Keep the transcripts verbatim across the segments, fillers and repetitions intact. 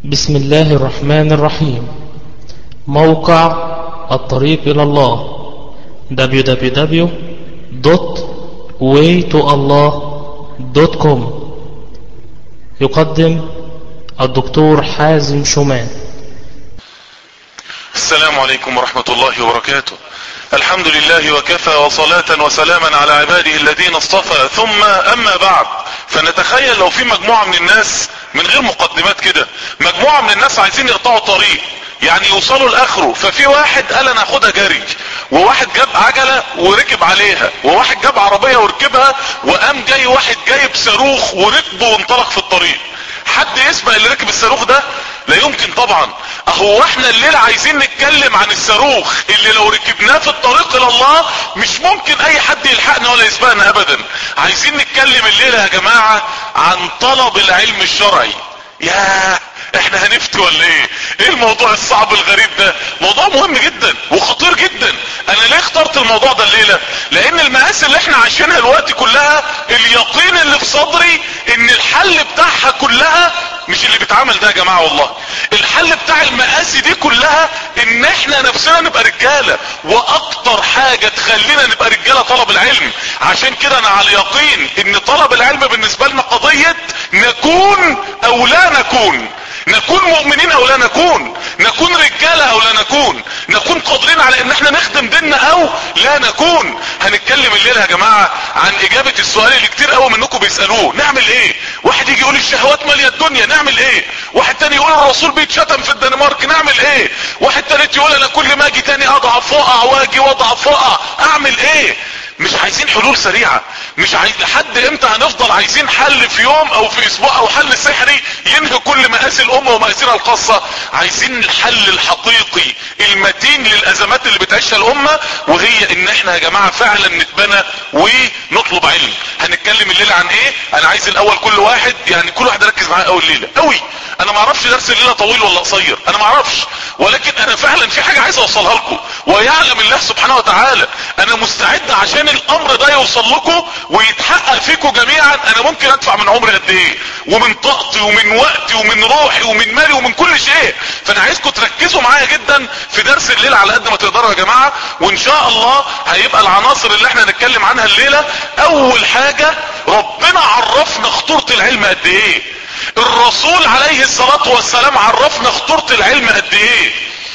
بسم الله الرحمن الرحيم. موقع الطريق إلى الله دبليو دبليو دبليو دوت واي تو الله دوت كوم. يقدم الدكتور حازم شومان. السلام عليكم ورحمة الله وبركاته. الحمد لله وكفى وصلاة وسلاما على عباده الذين اصطفى، ثم اما بعد، فنتخيل لو في مجموعة من الناس من غير مقدمات كده، مجموعة من الناس عايزين يقطعوا طريق يعني يوصلوا لاخره، ففي واحد قال انا اخدها جري، وواحد جاب عجلة وركب عليها، وواحد جاب عربية وركبها، وقام جاي واحد جايب صاروخ وركبه وانطلق في الطريق. حد يسبق اللي ركب الصاروخ ده؟ لا يمكن طبعا. اهو احنا الليلة عايزين نتكلم عن الصاروخ اللي لو ركبناه في الطريق الى الله مش ممكن اي حد يلحقنا ولا يسبقنا ابدا. عايزين نتكلم الليلة يا جماعة عن طلب العلم الشرعي. ياه، احنا هنفتي ولا ايه؟ ايه الموضوع الصعب الغريب ده؟ موضوع مهم جدا وخطير جدا. انا ليه اخترت الموضوع ده الليلة؟ لان المآسي اللي احنا عايشينها الوقت كلها، اليقين اللي في صدري ان الحل بتاعها كلها مش اللي بيتعمل ده يا جماعة. والله الحل بتاع المآسي دي كلها ان احنا نفسنا نبقى رجالة، واكتر حاجة تخلينا نبقى رجالة طلب العلم. عشان كده انا على يقين ان طلب العلم بالنسبة لنا قضية نكون او لا نكون، نكون مؤمنين او لا نكون، نكون رجالة او لا نكون، نكون قادرين على ان احنا نخدم ديننا او لا نكون. هنتكلم الليلة يا جماعة عن اجابة السؤال اللي كتير قوي منكم بيسألوه: نعمل ايه؟ واحد يجي يقول الشهوات مالية الدنيا، نعمل ايه؟ واحد تاني يقول الرسول بيتشتم في الدنمارك، نعمل ايه؟ واحد تالت يقول انا كل ما اجي تاني اضعف واقع، واجي واضعف واقع، اعمل ايه؟ مش عايزين حلول سريعة، مش عايز لحد امتى هنفضل عايزين حل في يوم او في اسبوع او حل سحري ينهي كل مآسي الامة ومآسيها الخاصة. عايزين الحل الحقيقي المتين للازمات اللي بتعيشها الامة، وهي ان احنا يا جماعة فعلا نتبنى ونطلب علم. هنتكلم الليلة عن ايه؟ انا عايز الاول كل واحد يعني كل واحد يركز معايا اول ليلة قوي. انا ما اعرفش درس الليلة طويل ولا قصير، انا ما اعرفش، ولكن انا فعلا في حاجة عايز اوصلها لكم، ويعلم الله سبحانه وتعالى انا مستعد عشان الامر ده يوصل لكم ويتحقق فيكم جميعا. انا ممكن ادفع من عمري قد ايه، ومن طاقتي ومن وقتي ومن روحي ومن مالي ومن كل شيء. فانا عايزكم تركزوا معايا جدا في درس الليلة على قد ما تقدروا يا جماعة، وان شاء الله هيبقى العناصر اللي احنا هنتكلم عنها الليلة. اول حاجة، ربنا عرفنا خطورة العلم قد ايه. الرسول عليه الصلاة والسلام عرفنا خطورة العلم قد ايه.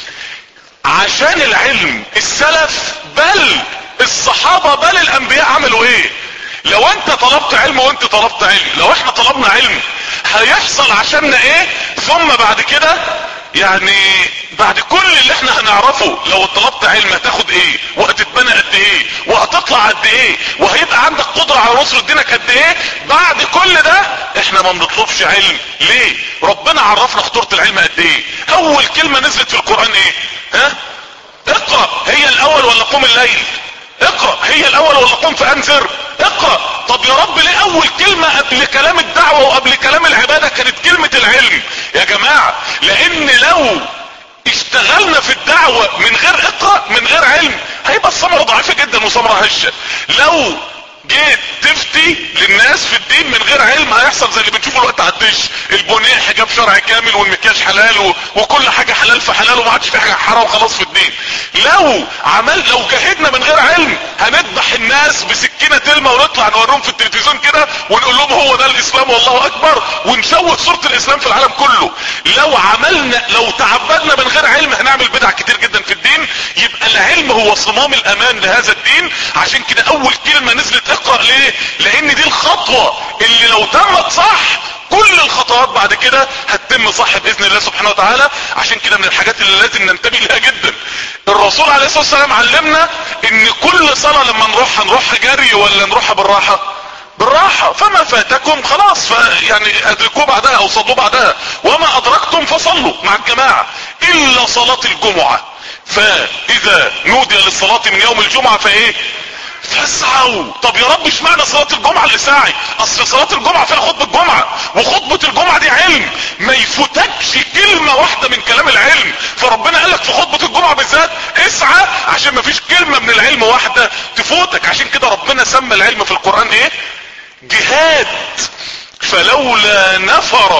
عشان العلم السلف بل الصحابة بل الانبياء عملوا ايه. لو انت طلبت علم وانت طلبت علم، لو احنا طلبنا علم هيحصل عشاننا ايه؟ ثم بعد كده يعني بعد كل اللي احنا هنعرفه، لو طلبت علم هتاخد ايه، وهتتبنى قد ايه، وهتطلع قد ايه، وهيبقى عندك قدرة على نصر دينك قد ايه. بعد كل ده احنا ما بنطلبش علم ليه؟ ربنا عرفنا خطورة العلم قد ايه. اول كلمة نزلت في القرآن ايه؟ ها؟ اقرأ. هي الاول ولا قوم الليل؟ اقرأ. هي الاول ولا قوم فانذر؟ اقرأ. طب يا رب ليه اول كلمة قبل كلام الدعوة وقبل كلام العبادة كانت كلمة العلم؟ يا جماعة لان لو اشتغلنا في الدعوة من غير اقرأ، من غير علم، هيبقى الثمرة ضعيفة جدا وثمرة هشة. لو جيت تفتي للناس في الدين من غير علم هيحصل زي اللي بنشوفه الوقت على الدش، البنيه حجاب شرعي كامل والمكياج حلال و... وكل حاجة حلال في حلال وما عادش في حاجة حرام خلاص في الدين. لو عمل لو جاهدنا من غير علم هنذبح الناس بسكينة تلمة ونطلع نوريهم في التلفزيون كده ونقول لهم هو ده الاسلام والله اكبر، ونشوه صورة الاسلام في العالم كله. لو عملنا لو تعبدنا من غير علم هنعمل بدع كتير جدا في الدين. يبقى العلم هو صمام الامان لهذا الدين. عشان كده اول كلمة نزلت اقرأ. ليه؟ لان دي الخطوة اللي لو تمت صح كل الخطوات بعد كده هتتم صح باذن الله سبحانه وتعالى. عشان كده من الحاجات اللي لازم ننتبه لها جدا، الرسول عليه الصلاة والسلام علمنا ان كل صلاة لما نروح هنروحها جري ولا نروحها بالراحة؟ بالراحة. فما فاتكم خلاص يعني ادركوه بعدها او صلوا بعدها، وما ادركتم فصلوا مع الجماعة الا صلاة الجمعة. فاذا نودي للصلاة من يوم الجمعة فايه؟ فاسعوا. طب يا رب اشمعنى صلاة الجمعة اللي ساعي؟ اصل صلاة الجمعة فيها خطبة الجمعة، وخطبة الجمعة دي علم، ما يفوتكش كلمة واحدة من كلام العلم. فربنا قالك في خطبة الجمعة بالذات اسعى عشان ما فيش كلمة من العلم واحدة تفوتك. عشان كده ربنا سمى العلم في القرآن ايه؟ جهاد. فلولا نفر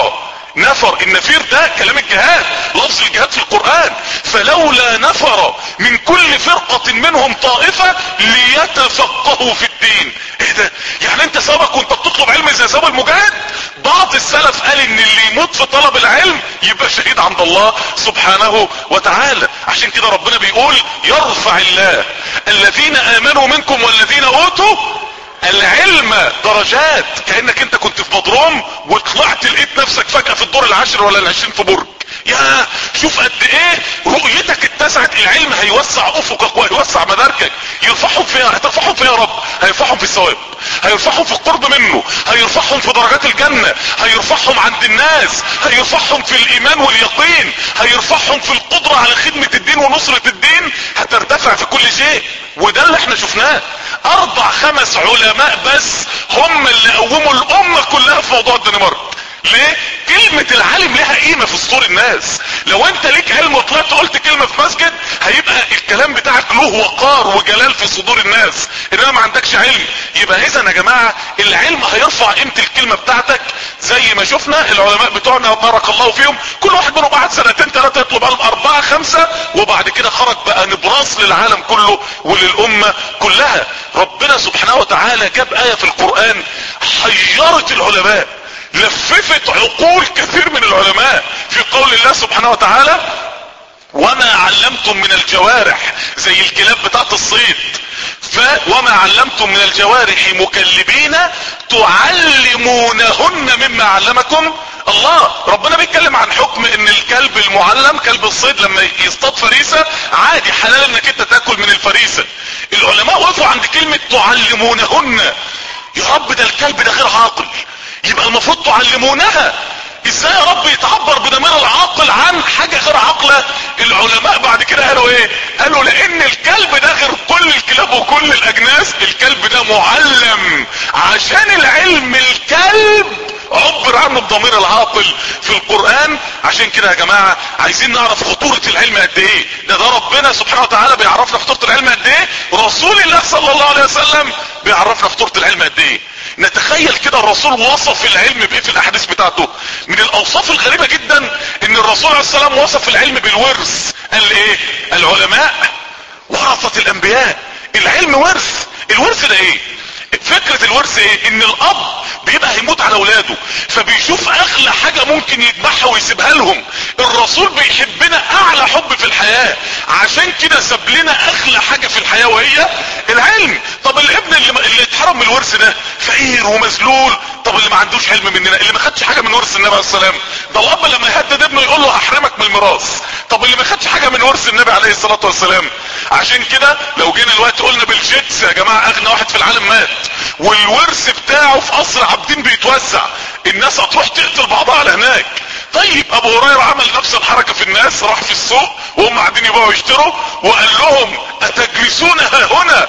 نفر، النفير ده كلام الجهاد، لفظ الجهاد في القرآن. فلولا نفر من كل فرقة منهم طائفة ليتفقهوا في الدين. ايه ده؟ يعني انت سبق وانت بتطلب علم زي سبب المجاهد؟ بعض السلف قال ان اللي يموت في طلب العلم يبقى شهيد عند الله سبحانه وتعالى. عشان كده ربنا بيقول يرفع الله الذين امنوا منكم والذين اوتوا العلم درجات. كأنك انت كنت في بدروم وطلعت لقيت نفسك فجأة في الدور العاشر ولا العشرين في برج. يا شوف قد ايه رؤيتك اتسعت. العلم هيوسع افقك وهيوسع مداركك. يرفعهم فيها، هترفعهم فيها يا رب، هيرفعهم في الثواب، هيرفعهم في القرب منه، هيرفعهم في درجات الجنة، هيرفعهم عند الناس، هيرفعهم في الايمان واليقين، هيرفعهم في القدرة على خدمة الدين ونصرة الدين. هترتفع في كل شيء. وده اللي احنا شفناه. اربع خمس علماء بس هم اللي قوموا الامة كلها في موضوع الدنمارك. ليه؟ كلمة العالم لها قيمة في صدور الناس. لو انت ليك علم وطلعت قلت كلمة في مسجد هيبقى الكلام بتاعك له وقار وجلال في صدور الناس. انما ما عندكش علم. يبقى اذا يا جماعة العلم هيرفع قيمة الكلمة بتاعتك. زي ما شفنا العلماء بتوعنا بارك الله فيهم، كل واحد منهم قعد سنتين ثلاثة يطلب علم، اربعة خمسة، وبعد كده خرج بقى نبراس للعالم كله وللامة كلها. ربنا سبحانه وتعالى جاب آية في القرآن حيرت العلماء، لففت عقول كثير من العلماء. في قول الله سبحانه وتعالى وما علمتم من الجوارح، زي الكلاب بتاعت الصيد، ف وما علمتم من الجوارح مكلبين تعلمونهن مما علمكم الله. ربنا بيتكلم عن حكم ان الكلب المعلم، كلب الصيد، لما يصطاد فريسة عادي حلال انك انت تاكل من الفريسة. العلماء وقفوا عند كلمة تعلمونهن. يا رب ده الكلب ده غير عاقل، يبقى المفروض تعلمونها. ازاي يا رب يتعبر بضمير العاقل عن حاجة غير عاقلة؟ العلماء بعد كده قالوا ايه؟ قالوا لان الكلب ده غير كل الكلاب وكل الاجناس، الكلب ده معلم. عشان العلم الكلب عبر عنه بضمير العاقل في القرآن. عشان كده يا جماعة عايزين نعرف خطورة العلم قد ايه. ده ده ربنا سبحانه وتعالى بيعرفنا خطورة العلم قد ايه، رسول الله صلى الله عليه وسلم بيعرفنا خطورة العلم قد ايه. نتخيل كده الرسول وصف العلم بايه في الاحاديث بتاعته. من الاوصاف الغريبة جدا ان الرسول عليه السلام وصف العلم بالورث. قال ايه؟ العلماء ورثة الانبياء. العلم ورث. الورث ده ايه؟ فكرة الورث ايه؟ ان الاب بيبقى هيموت على اولاده فبيشوف اغلى حاجة ممكن يذبحها ويسيبها لهم. الرسول بيحبنا اعلى حب في الحياة، عشان كده ساب لنا اغلى حاجة في الحياة وهي العلم. طب الابن اللي, اللي اتحرم من الورث ده فقير ومذلول. طب اللي ما عندوش علم مننا، اللي ما خدش حاجة من ورث النبي عليه السلام، ده الاب لما يهدد ابنه يقول له هحرمك من الميراث. طب اللي ما خدش حاجة من ورث النبي عليه الصلاة والسلام. عشان كده لو جينا الوقت قلنا بالجيتس يا جماعة اغنى واحد في العالم مات والورث بتاعه في قصر عابدين بيتوزع، الناس هتروح تقتل بعضها على هناك. طيب ابو هريرة عمل نفس الحركة في الناس، راح في السوق وهم قاعدين يبيعوا ويشتروا وقال لهم اتجلسون ها هنا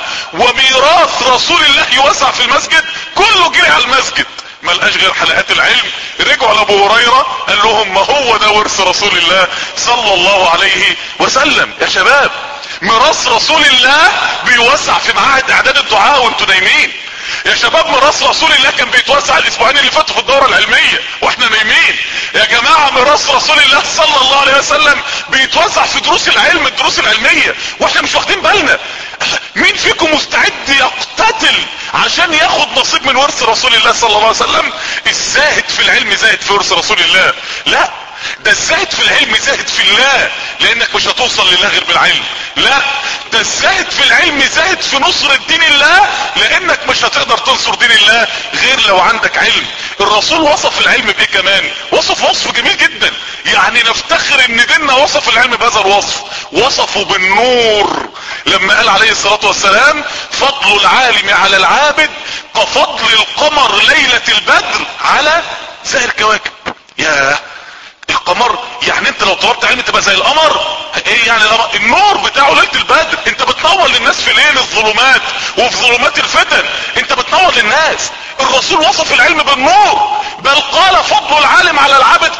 وميراث رسول الله يوزع في المسجد؟ كله جري على المسجد ما لقاش غير حلقات العلم. رجعوا لابو هريرة قال لهم ما هو ده ورث رسول الله صلى الله عليه وسلم. يا شباب ميراث رسول الله بيوزع في معاهد اعداد الدعاء وانتوا نايمين. يا شباب ميراث رسول الله كان بيتوزع الاسبوعين اللي فاتوا في الدورة العلمية واحنا نايمين. يا جماعة ميراث رسول الله صلى الله عليه وسلم بيتوزع في دروس العلم، الدروس العلمية، واحنا مش واخدين بالنا. مين فيكم مستعد يقتتل عشان ياخد نصيب من ورث رسول الله صلى الله عليه وسلم؟ الزاهد في العلم زاهد في ورث رسول الله؟ لا، ده الزاهد في العلم زاهد في الله، لانك مش هتوصل لله غير بالعلم. لا، ده الزاهد في العلم زاهد في نصر الدين الله، لانك مش هتقدر تنصر دين الله غير لو عندك علم. الرسول وصف العلم بايه كمان؟ وصف وصف جميل جدا، يعني نفتخر ان ديننا وصف العلم بهذا الوصف. وصفه بالنور لما قال عليه الصلاة والسلام فضل العالم على العابد كفضل القمر ليلة البدر على سائر الكواكب. يا القمر، يعني انت لو طلبت علم تبقى زي القمر. ايه يعني القمر؟ النور بتاعه ليلة البدر. انت بتنور للناس في ليل الظلمات وفي ظلمات الفتن، انت بتنور للناس. الرسول وصف العلم بالنور، بل قال فضل العالم على العبد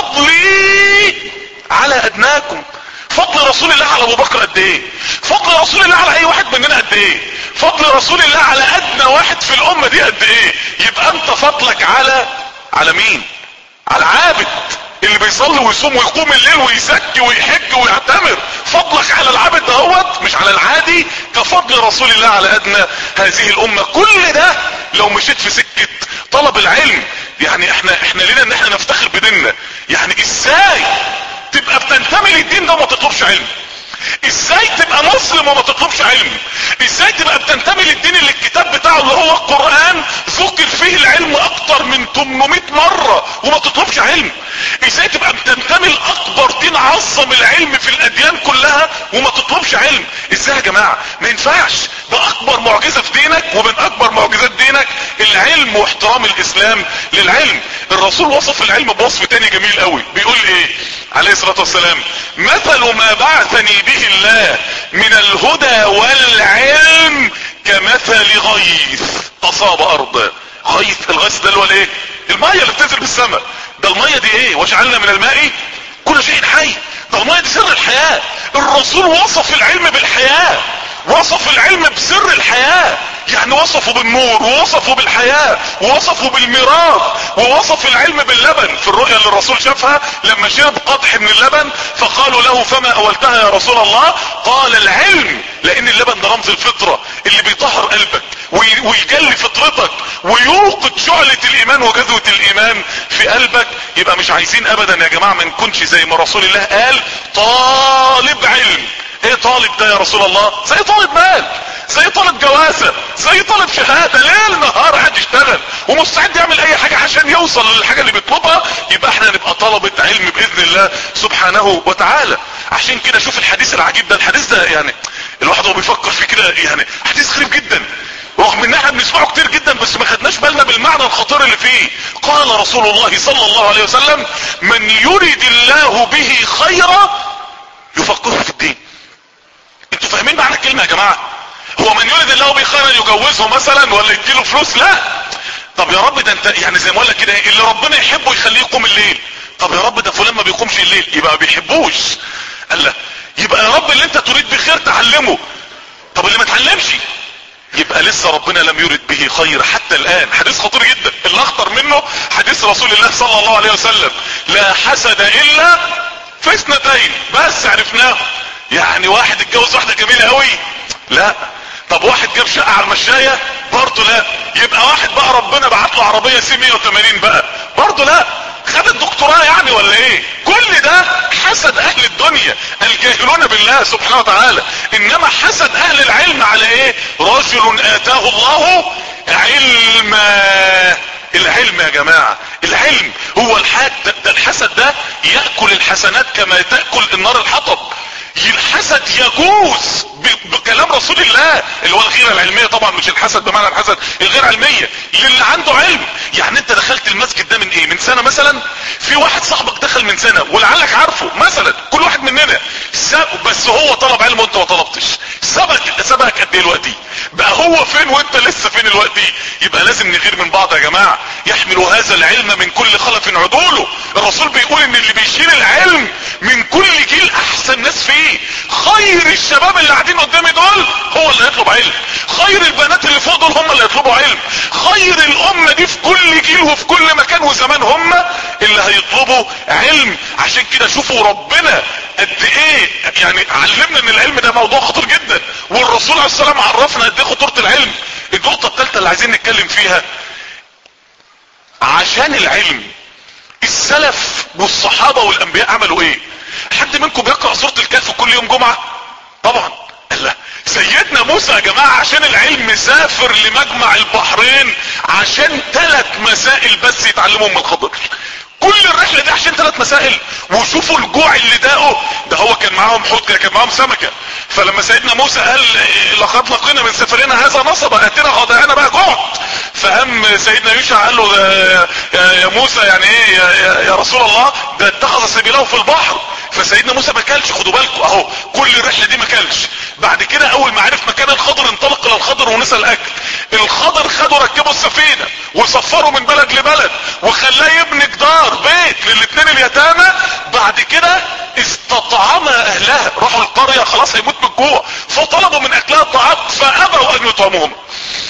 كفضلي على ادناكم. فضل رسول الله على ابو بكر قد ايه؟ فضل رسول الله على اي واحد مننا قد ايه؟ فضل رسول الله على ادنى واحد في الامة دي قد ايه؟ يبقى انت فضلك على على مين؟ على العابد اللي بيصلي ويصوم ويقوم الليل ويزكي ويحج ويعتمر. فضلك على العابد دهوت مش على العادي كفضل رسول الله على ادنى هذه الامة. كل ده لو مشيت في سكة طلب العلم، يعني احنا احنا لينا ان احنا نفتخر بديننا. يعني ازاي تبقى بتنتمي للدين ده وما تطلبش علم؟ ازاي تبقى مسلم وما تطلبش علم؟ ازاي تبقى بتنتمي للدين اللي الكتاب بتاعه اللي هو القرآن ذكر فيه العلم اكتر من ثمانمائة مرة وما تطلبش علم؟ ازاي تبقى بتنتمي لاكبر دين عظم العلم في الاديان كلها وما تطلبش علم؟ ازاي يا جماعة؟ ما ينفعش. ده اكبر معجزة في دينك، ومن اكبر معجزات دينك العلم واحترام الاسلام للعلم. الرسول وصف العلم بوصف تاني جميل قوي، بيقول ايه عليه الصلاة والسلام؟ مثل ما بعثني به الله من الهدى والعلم كمثل غيث اصاب ارضا. غيث، الغيث ده اللي هو الايه؟ المية اللي بتنزل بالسماء. ده المية دي ايه؟ وجعلنا من الماء كل شيء حي. ده المية دي سر الحياة. الرسول وصف العلم بالحياة، وصف العلم بسر الحياة. يعني وصفوا بالنور، ووصفوا بالحياة، ووصفوا بالميراث، ووصف العلم باللبن. في الرؤيا اللي الرسول شافها لما شرب قدح من اللبن فقالوا له فما اولتها يا رسول الله؟ قال العلم، لان اللبن ده رمز الفطرة اللي بيطهر قلبك ويجلي فطرتك ويوقد شعلة الايمان وجذوة الايمان في قلبك. يبقى مش عايزين ابدا يا جماعة ما نكونش زي ما رسول الله قال طالب علم. ايه طالب ده يا رسول الله؟ زي طالب مال، زي طالب جوازة، زي طالب شهادة، ليل نهار قاعد يشتغل ومستعد يعمل اي حاجة عشان يوصل للحاجة اللي بيطلبها. يبقى احنا نبقى طلبة علم باذن الله سبحانه وتعالى. عشان كده شوف الحديث العجيب ده. الحديث ده يعني الواحد هو بيفكر فيه كده يعني حديث غريب جدا، رغم ان احنا بنسمعه كتير جدا بس ما خدناش بالنا بالمعنى الخطير اللي فيه. قال رسول الله صلى الله عليه وسلم: من يريد الله به خيرا يفقهه في الدين. انتوا فاهمين معنى الكلمة يا جماعة؟ هو من يريد الله به خيرا يجوزه مثلا ولا يديله فلوس؟ لا. طب يا رب ده انت يعني زي ما اقول لك كده، اللي ربنا يحبه يخليه يقوم الليل. طب يا رب ده فلان ما بيقومش الليل، يبقى ما بيحبوش. قال لا، يبقى يا رب اللي انت تريد بخير تعلمه. طب اللي ما تعلمش يبقى لسه ربنا لم يرد به خير حتى الان. حديث خطير جدا، اللي اخطر منه حديث رسول الله صلى الله عليه وسلم: لا حسد الا في اثنتين. بس عرفناه. يعني واحد اتجوز واحدة جميلة قوي؟ لا. طب واحد جاب شقة على المشاية؟ برضه لا. يبقى واحد بقى ربنا بعت له عربية سي مية وتمانين بقى؟ برضه لا. خد الدكتوراه يعني ولا ايه؟ كل ده حسد اهل الدنيا الجاهلون بالله سبحانه وتعالى. انما حسد اهل العلم على ايه؟ رجل اتاه الله علما. العلم يا جماعة، العلم هو الحاج ده, ده الحسد ده يأكل الحسنات كما تأكل النار الحطب. الحسد يجوز بكلام رسول الله اللي هو الغيرة العلمية، طبعا مش الحسد بمعنى الحسد، الغيرة العلمية للي عنده علم. يعني انت دخلت المسجد ده من ايه؟ من سنة مثلا. في واحد صاحبك دخل من سنة ولعلك عارفه مثلا، كل واحد مننا بس هو طلب علم وانت ما طلبتش. سبق سبقك قد ايه دلوقتي؟ بقى هو فين وانت لسه فين دلوقتي؟ يبقى لازم نغير من بعض يا جماعة. يحمل هذا العلم من كل خلف عدوله. الرسول بيقول ان اللي بيشيل العلم من كل جيل احسن ناس فيه. خير الشباب اللي قاعدين قدامي دول هو اللي يطلب علم. خير البنات اللي فوق دول هم اللي يطلبوا علم. خير الامة دي في كل جيل وفي كل مكان وزمان هم اللي هيطلبوا علم. عشان كده شوفوا ربنا قد ايه يعني علمنا ان العلم ده موضوع خطير جدا، والرسول عليه السلام عرفنا قد ايه خطورة العلم. النقطة الثالثة اللي عايزين نتكلم فيها، عشان العلم السلف والصحابة والانبياء عملوا ايه؟ حد منكم بيقرأ سورة الكهف كل يوم جمعة؟ طبعا. لا. سيدنا موسى يا جماعة عشان العلم سافر لمجمع البحرين عشان ثلاث مسائل بس يتعلمهم من الخضر. كل الرحلة دي عشان ثلاث مسائل. وشوفوا الجوع اللي داقه. ده هو كان معاهم حوت، كان معاهم سمكة. فلما سيدنا موسى قال لقد لقينا من سفرنا هذا نصبا اتنا غداءنا بقى جوع. فهم سيدنا يوشع قال له يا موسى يعني ايه يا, يا رسول الله؟ ده اتخذ سبيله في البحر. فسيدنا موسى ما كلش. خدوا بالكم اهو كل الرحلة دي ما كلش. بعد كده اول ما عرف مكان الخضر انطلق الى الخضر ونسى الاكل. الخضر خدوا ركبوا السفينة وسفروا من بلد لبلد وخلاه يبني جدار بيت للاثنين اليتامى. بعد كده استطعما اهلها، راحوا القرية خلاص هيموت من الجوع فطلبوا من اكلها الطعام فابوا ان يطعموهم.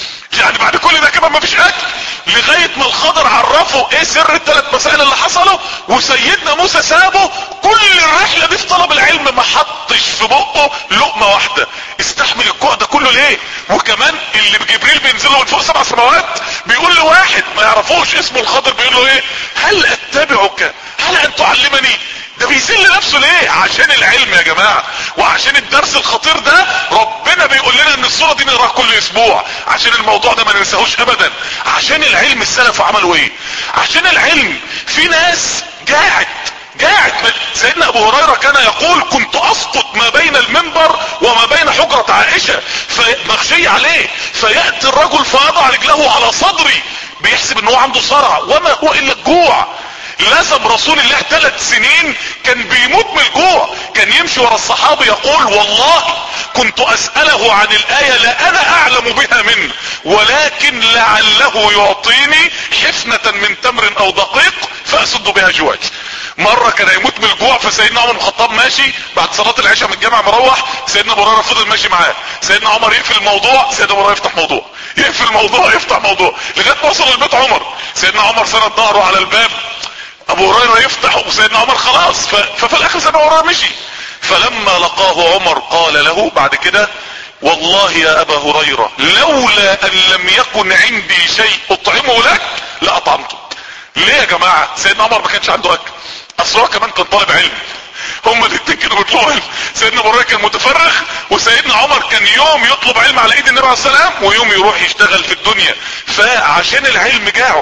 يعني بعد كل ده كمان مفيش اكل، لغاية ما الخضر عرفوا ايه سر الثلاث مسائل اللي حصلوا، وسيدنا موسى سابه كل الرحلة دي في طلب العلم، ما حطش في بقه لقمة واحدة. استحمل الجوع ده كله ليه؟ وكمان اللي جبريل بينزل له من فوق سبع سماوات بيقول له واحد ما يعرفوش اسمه الخضر، بيقول له ايه؟ هل اتبعك هل ان تعلمني؟ ده بيذل نفسه ليه؟ عشان العلم يا جماعة، وعشان الدرس الخطير ده ربنا بيقول لنا ان الصورة دي نقراها كل اسبوع، عشان الموضوع ده ما ننساهوش ابدا. عشان العلم السلف عملوا ايه؟ عشان العلم في ناس قاعد قاعد سيدنا ابو هريرة كان يقول كنت اسقط ما بين المنبر وما بين حجرة عائشة فمغشي عليه، فيأتي الرجل فيضع رجله على صدري، بيحسب ان هو عنده صرع وما هو الا الجوع. لازم رسول الله ثلاث سنين كان بيموت من الجوع، كان يمشي ورا الصحابة يقول والله كنت اسأله عن الآية لا انا اعلم بها منه ولكن لعله يعطيني حفنة من تمر او دقيق فاسد بها جوعي. مرة كان يموت من الجوع، فسيدنا عمر بن الخطاب ماشي بعد صلاة العشاء من الجامع مروح، سيدنا ابو هريرة فضل ماشي معاه، سيدنا عمر يقفل الموضوع، سيدنا ابو هريرة يفتح موضوع، يقفل الموضوع يفتح موضوع، لغاية ما وصل لبيت عمر. سيدنا عمر سند ظهره على الباب، ابو هريرة يفتح وسيدنا عمر خلاص، ففي الاخر سيدنا ابو هريرة مشي. فلما لقاه عمر قال له بعد كده والله يا ابا هريرة لولا ان لم يكن عندي شيء اطعمه لك لاطعمتك. ليه يا جماعة؟ سيدنا عمر ما كانش عنده اكل، اصل هو كمان كان طالب علم، هما الاتنين كانوا بيطلبوا علم. سيدنا ابو هريرة كان متفرغ، وسيدنا عمر كان يوم يطلب علم على ايد النبي عليه السلام ويوم يروح يشتغل في الدنيا. فعشان العلم جاعوا،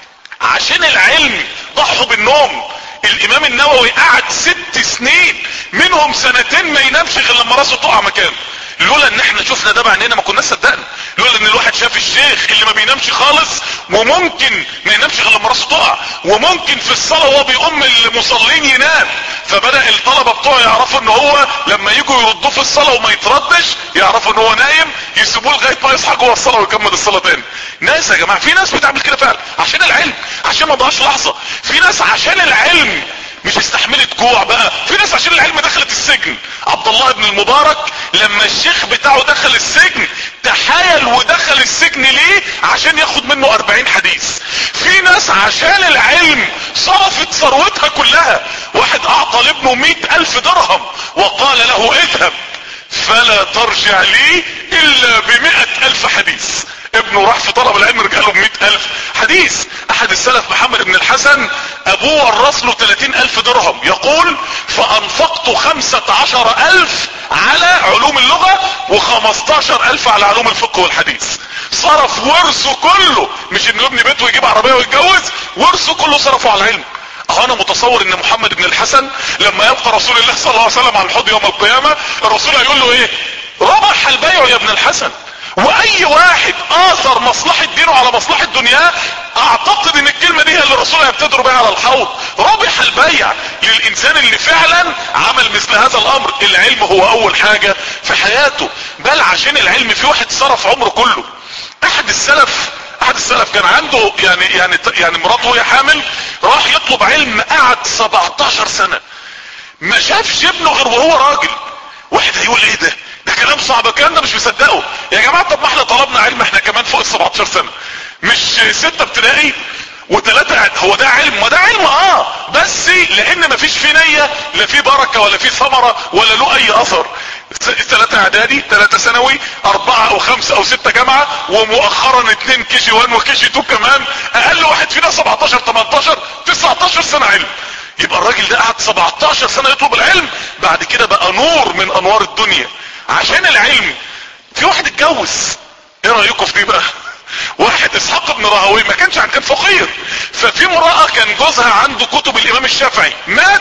عشان العلم ضحوا بالنوم. الامام النووي قعد ست سنين منهم سنتين ما ينامش غير لما راسه تقع مكانه. لولا ان احنا شفنا ده بعينينا ما كناش صدقنا، لولا ان الواحد شاف الشيخ اللي ما بينامش خالص وممكن ما ينامش غير لما راسه تقع، وممكن في الصلاة وهو بيقوم المصلين ينام، فبدأ الطلبة بتوعه يعرفوا ان هو لما يجوا يردوه في الصلاة وما يتردش يعرفوا ان هو نايم، يسيبوه لغاية ما يصحى جوه الصلاة ويكمل الصلاة تاني. ناس يا جماعة، في ناس بتعمل كده فعلا عشان العلم، عشان ما ضاعش لحظة. في ناس عشان العلم مش استحملت جوع بقى، في ناس عشان العلم دخلت السجن. عبد الله بن المبارك لما الشيخ بتاعه دخل السجن تحايل ودخل السجن ليه؟ عشان ياخد منه اربعين حديث. في ناس عشان العلم صرفت ثروتها كلها. واحد اعطى لابنه مئة الف درهم وقال له اذهب فلا ترجع لي الا بمئة الف حديث. ابنه راح في طلب العلم رجع له بمئة الف حديث. احد السلف محمد بن الحسن ابوه ورث له ثلاثين الف درهم، يقول فانفقت خمسة عشر الف على علوم اللغة وخمستاشر الف على علوم الفقه والحديث. صرف ورثه كله، مش انه يبني بيته ويجيب عربية ويتجوز، ورثه كله صرفه على العلم. اهو انا متصور ان محمد بن الحسن لما يبقى رسول الله صلى الله عليه وسلم على الحوض يوم القيامة، الرسول هيقول له ايه؟ ربح البيع يا ابن الحسن. واي واحد اثر مصلحة دينه على مصلحة دنياه، اعتقد ان الكلمة دي هي اللي الرسول هيبتدر بها على الحوض. ربح البيع للانسان اللي فعلا عمل مثل هذا الامر. العلم هو اول حاجة في حياته، بل عشان العلم في واحد صرف عمره كله. احد السلف احد السلف كان عنده يعني يعني يعني مراته وهي حامل، راح يطلب علم، قعد سبعتاشر سنة ما شافش ابنه غير وهو راجل. واحد هيقول ايه ده؟ ده كلام صعب، الكلام ده مش مصدقه يا جماعة. طب ما احنا طلبنا علم احنا كمان فوق ال سبعتاشر سنة، مش ستة ابتدائي وثلاثة، هو ده علم؟ ما ده علم اه، بس لان مفيش فيه نية، لا فيه بركة ولا فيه ثمرة ولا له اي اثر. ثلاثة اعدادي، ثلاثة ثانوي، اربعة او خمسة او ستة جامعة، ومؤخرا اتنين كيجي وان وكيجي تو كمان. اقل واحد فينا سبعتاشر تمنتاشر تسعتاشر سنة علم. يبقى الراجل ده قعد سبعتاشر سنة يطلب العلم، بعد كده بقى نور من انوار الدنيا عشان العلم. في واحد اتجوز، ايه رأيكم في دي بقى؟ واحد اسحاق بن راهويه ما كانش كان فقير، ففي امرأة كان جوزها عنده كتب الامام الشافعي، مات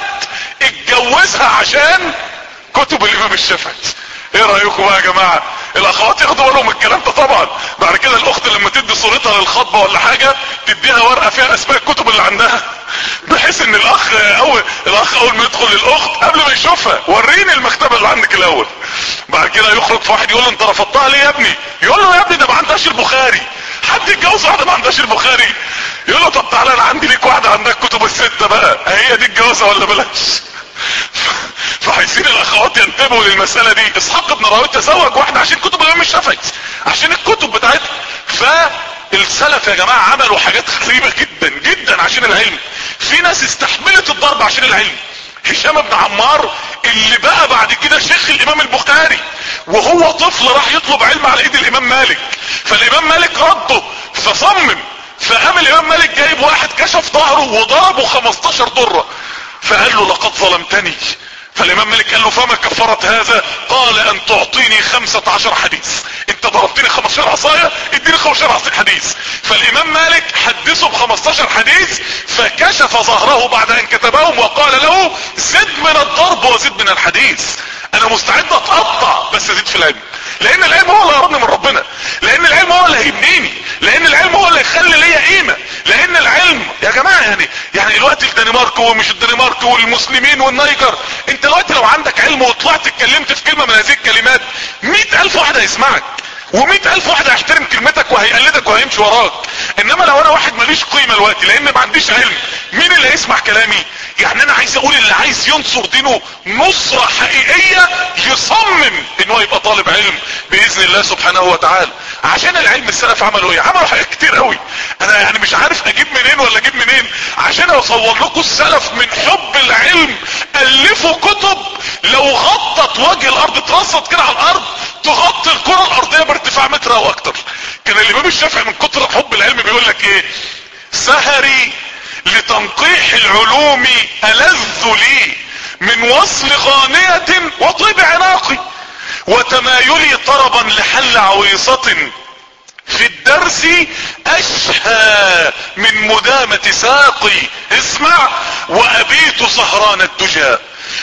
اتجوزها عشان كتب الامام الشافعي. ايه رأيكم بقى يا جماعة؟ الاخوات ياخدوا بالهم من الكلام ده طبعا. بعد كده الاخت لما تدي صورتها للخطبة ولا حاجة تديها ورقة فيها اسماء الكتب اللي عندها، بحيث ان الاخ اول الاخ اول ما يدخل للاخت قبل ما يشوفها وريني المكتبة اللي عندك الاول. بعد كده يخرج في واحد يقول له انت رفضتها ليه يا ابني؟ يقول له يا ابني ده ما عندهاش البخاري. حد يتجوز واحدة ما عندهاش البخاري؟ يقول له طب تعالى انا عندي ليك واحدة عندها كتب الستة بقى، هي دي الجوازة ولا بلاش؟ فعايزين الاخوات ينتبهوا للمسألة دي. اسحاق بن راهويه تزوج واحدة عشان كتب الامام الشافعي، عشان الكتب بتاعتها. فالسلف يا جماعة عملوا حاجات غريبة جدا جدا عشان العلم. في ناس استحملت الضرب عشان العلم. هشام بن عمار اللي بقى بعد كده شيخ الامام البخاري، وهو طفل راح يطلب علم على ايد الامام مالك، فالامام مالك رده فصمم، فقام الامام مالك جايب واحد كشف ظهره وضربه خمستاشر ضرة، فقال له لقد ظلمتني. فالامام مالك قال له فما كفرة هذا؟ قال ان تعطيني خمسة عشر حديث. انت ضربتني خمستاشر عصاية، اديني خمستاشر حديث. فالامام مالك حدثه ب خمستاشر حديث، فكشف ظهره بعد ان كتبهم وقال له زد من الضرب وزد من الحديث. انا مستعد اتقطع بس ازيد في العلم، لان العلم هو اللي يقربني من ربنا، لان العلم هو اللي هيبنيني، لان العلم هو اللي يخلي ليا قيمة. لان العلم يا جماعة يعني يعني دلوقتي الدنمارك ومش الدنمارك والمسلمين والنيجر، انت دلوقتي لو عندك علم وطلعت اتكلمت في كلمة من هذه الكلمات مئة الف واحد هيسمعك، ومئة الف واحد هيحترم كلمتك وهيقلدك وهيمشي وراك. انما لو انا واحد ماليش قيمة دلوقتي لان ما عنديش علم، مين اللي هيسمع كلامي؟ يعني انا عايز اقول اللي عايز ينصر دينه نصرة حقيقية يصمم انه يبقى طالب علم باذن الله سبحانه وتعالى. عشان العلم السلف عملوا ايه؟ عملوا حاجات كتير قوي، انا يعني مش عارف اجيب منين ولا اجيب منين عشان اوصل لكم. السلف من حب العلم الفوا كتب لو غطت وجه الارض، اترصت كده على الارض تغطي الكرة الارضية بارتفاع متر او اكتر. كان الامام الشافعي من كتر حب العلم بيقول لك ايه؟ سهري لتنقيح العلوم ألذ لي من وصل غانية وطيب عناقي، وتمايلي طربا لحل عويصة في الدرس اشهى من مدامة ساقي. اسمع، وابيت سهران الدجى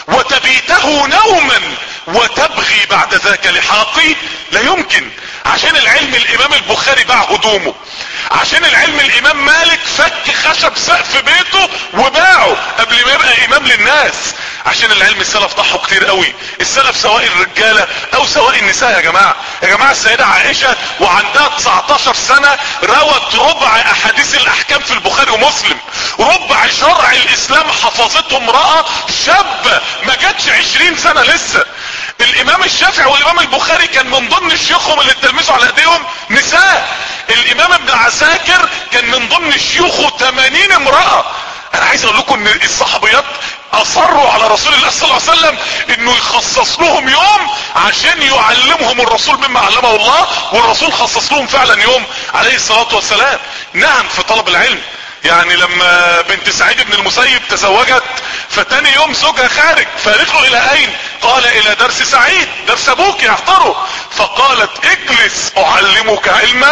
وتبيته نوما وتبغي بعد ذاك لحاقي. لا يمكن. عشان العلم الامام البخاري باع هدومه، عشان العلم الامام مالك فك خشب سقف بيته وباعه قبل ما يبقى امام للناس. عشان العلم السلف ضحوا كتير قوي. السلف سواء الرجالة او سواء النساء يا جماعة. يا جماعة السيدة عائشة وعندها تسعتاشر سنة روت ربع احاديث الاحكام في البخاري ومسلم، ربع شرع الاسلام حفظته امرأة شابة ما جاتش عشرين سنة لسه. الامام الشافعي والامام البخاري كان من ضمن شيوخهم اللي اتلمسوا على ايديهم نساء. الامام ابن عساكر كان من ضمن شيوخه ثمانين امرأة. انا عايز اقول لكم ان الصحابيات اصروا على رسول الله صلى الله عليه وسلم انه يخصص لهم يوم عشان يعلمهم الرسول مما علمه الله، والرسول خصص لهم فعلا يوم عليه الصلاة والسلام. نعم في طلب العلم. يعني لما بنت سعيد بن المسيب تزوجت فتاني يوم زوجها خارج، فقالت له الى اين؟ قال الى درس سعيد، درس ابوك يحضره. فقالت اجلس اعلمك علم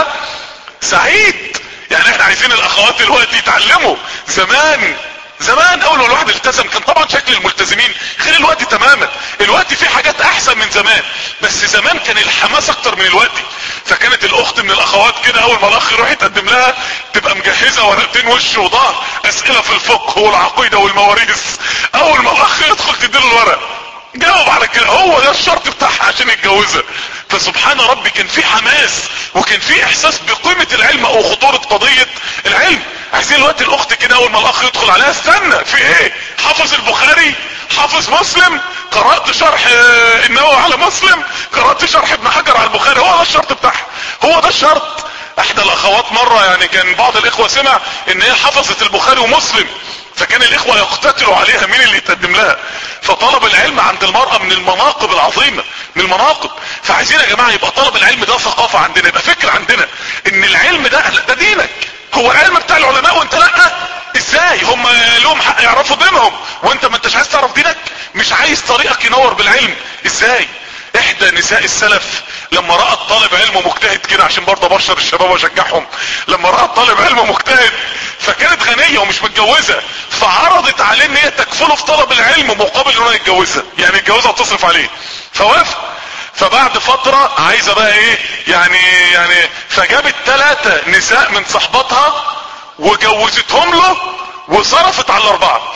سعيد. يعني احنا عايزين الاخوات دلوقتي يتعلموا. زمان زمان اول ما الواحد التزم كان طبعا شكل الملتزمين غير الوقت تماما. الوقت في حاجات احسن من زمان، بس زمان كان الحماس اكتر من الوقت. فكانت الاخت من الاخوات كده اول ما الاخ يروح يتقدم لها تبقى مجهزه ورقتين وش وظهر، اسئله في الفقه والعقيده والمواريث. اول ما الاخ يدخل تديله الورق جاوب على كده، هو ده الشرط بتاعها عشان يتجوزها. فسبحان ربي كان في حماس وكان في احساس بقيمة العلم او خطورة قضية العلم. عايزين الوقت الاخت كده اول ما الاخ يدخل عليها استنى في ايه؟ حافظ البخاري؟ حافظ مسلم؟ قرأت شرح النووي على مسلم؟ قرأت شرح ابن حجر على البخاري؟ هو ده الشرط بتاعها، هو ده الشرط. احدى الاخوات مرة يعني كان بعض الاخوة سمع ان هي حفظت البخاري ومسلم، فكان الاخوة يقتتلوا عليها مين اللي يتقدم لها. فطلب العلم عند المرأة من المناقب العظيمة، من المناقب. فعايزين يا جماعة يبقى طلب العلم ده ثقافة عندنا، يبقى فكر عندنا ان العلم ده ده دينك. هو العلم بتاع العلماء وانت لا؟ ازاي هم لهم حق يعرفوا دينهم وانت ما انتش عايز تعرف دينك؟ مش عايز طريقك ينور بالعلم؟ ازاي؟ احدى نساء السلف لما رأت طالب علم مجتهد كده، عشان برضه ابشر الشباب واشجعهم، لما رأت طالب علم مجتهد فكانت غنية ومش متجوزة، فعرضت عليه ان هي تكفله في طلب العلم مقابل ان هو يتجوزها، يعني يتجوزها وتصرف عليه. فوافق. فبعد فترة عايزة بقى ايه يعني يعني فجابت ثلاثة نساء من صحباتها وجوزتهم له وصرفت على الاربعة.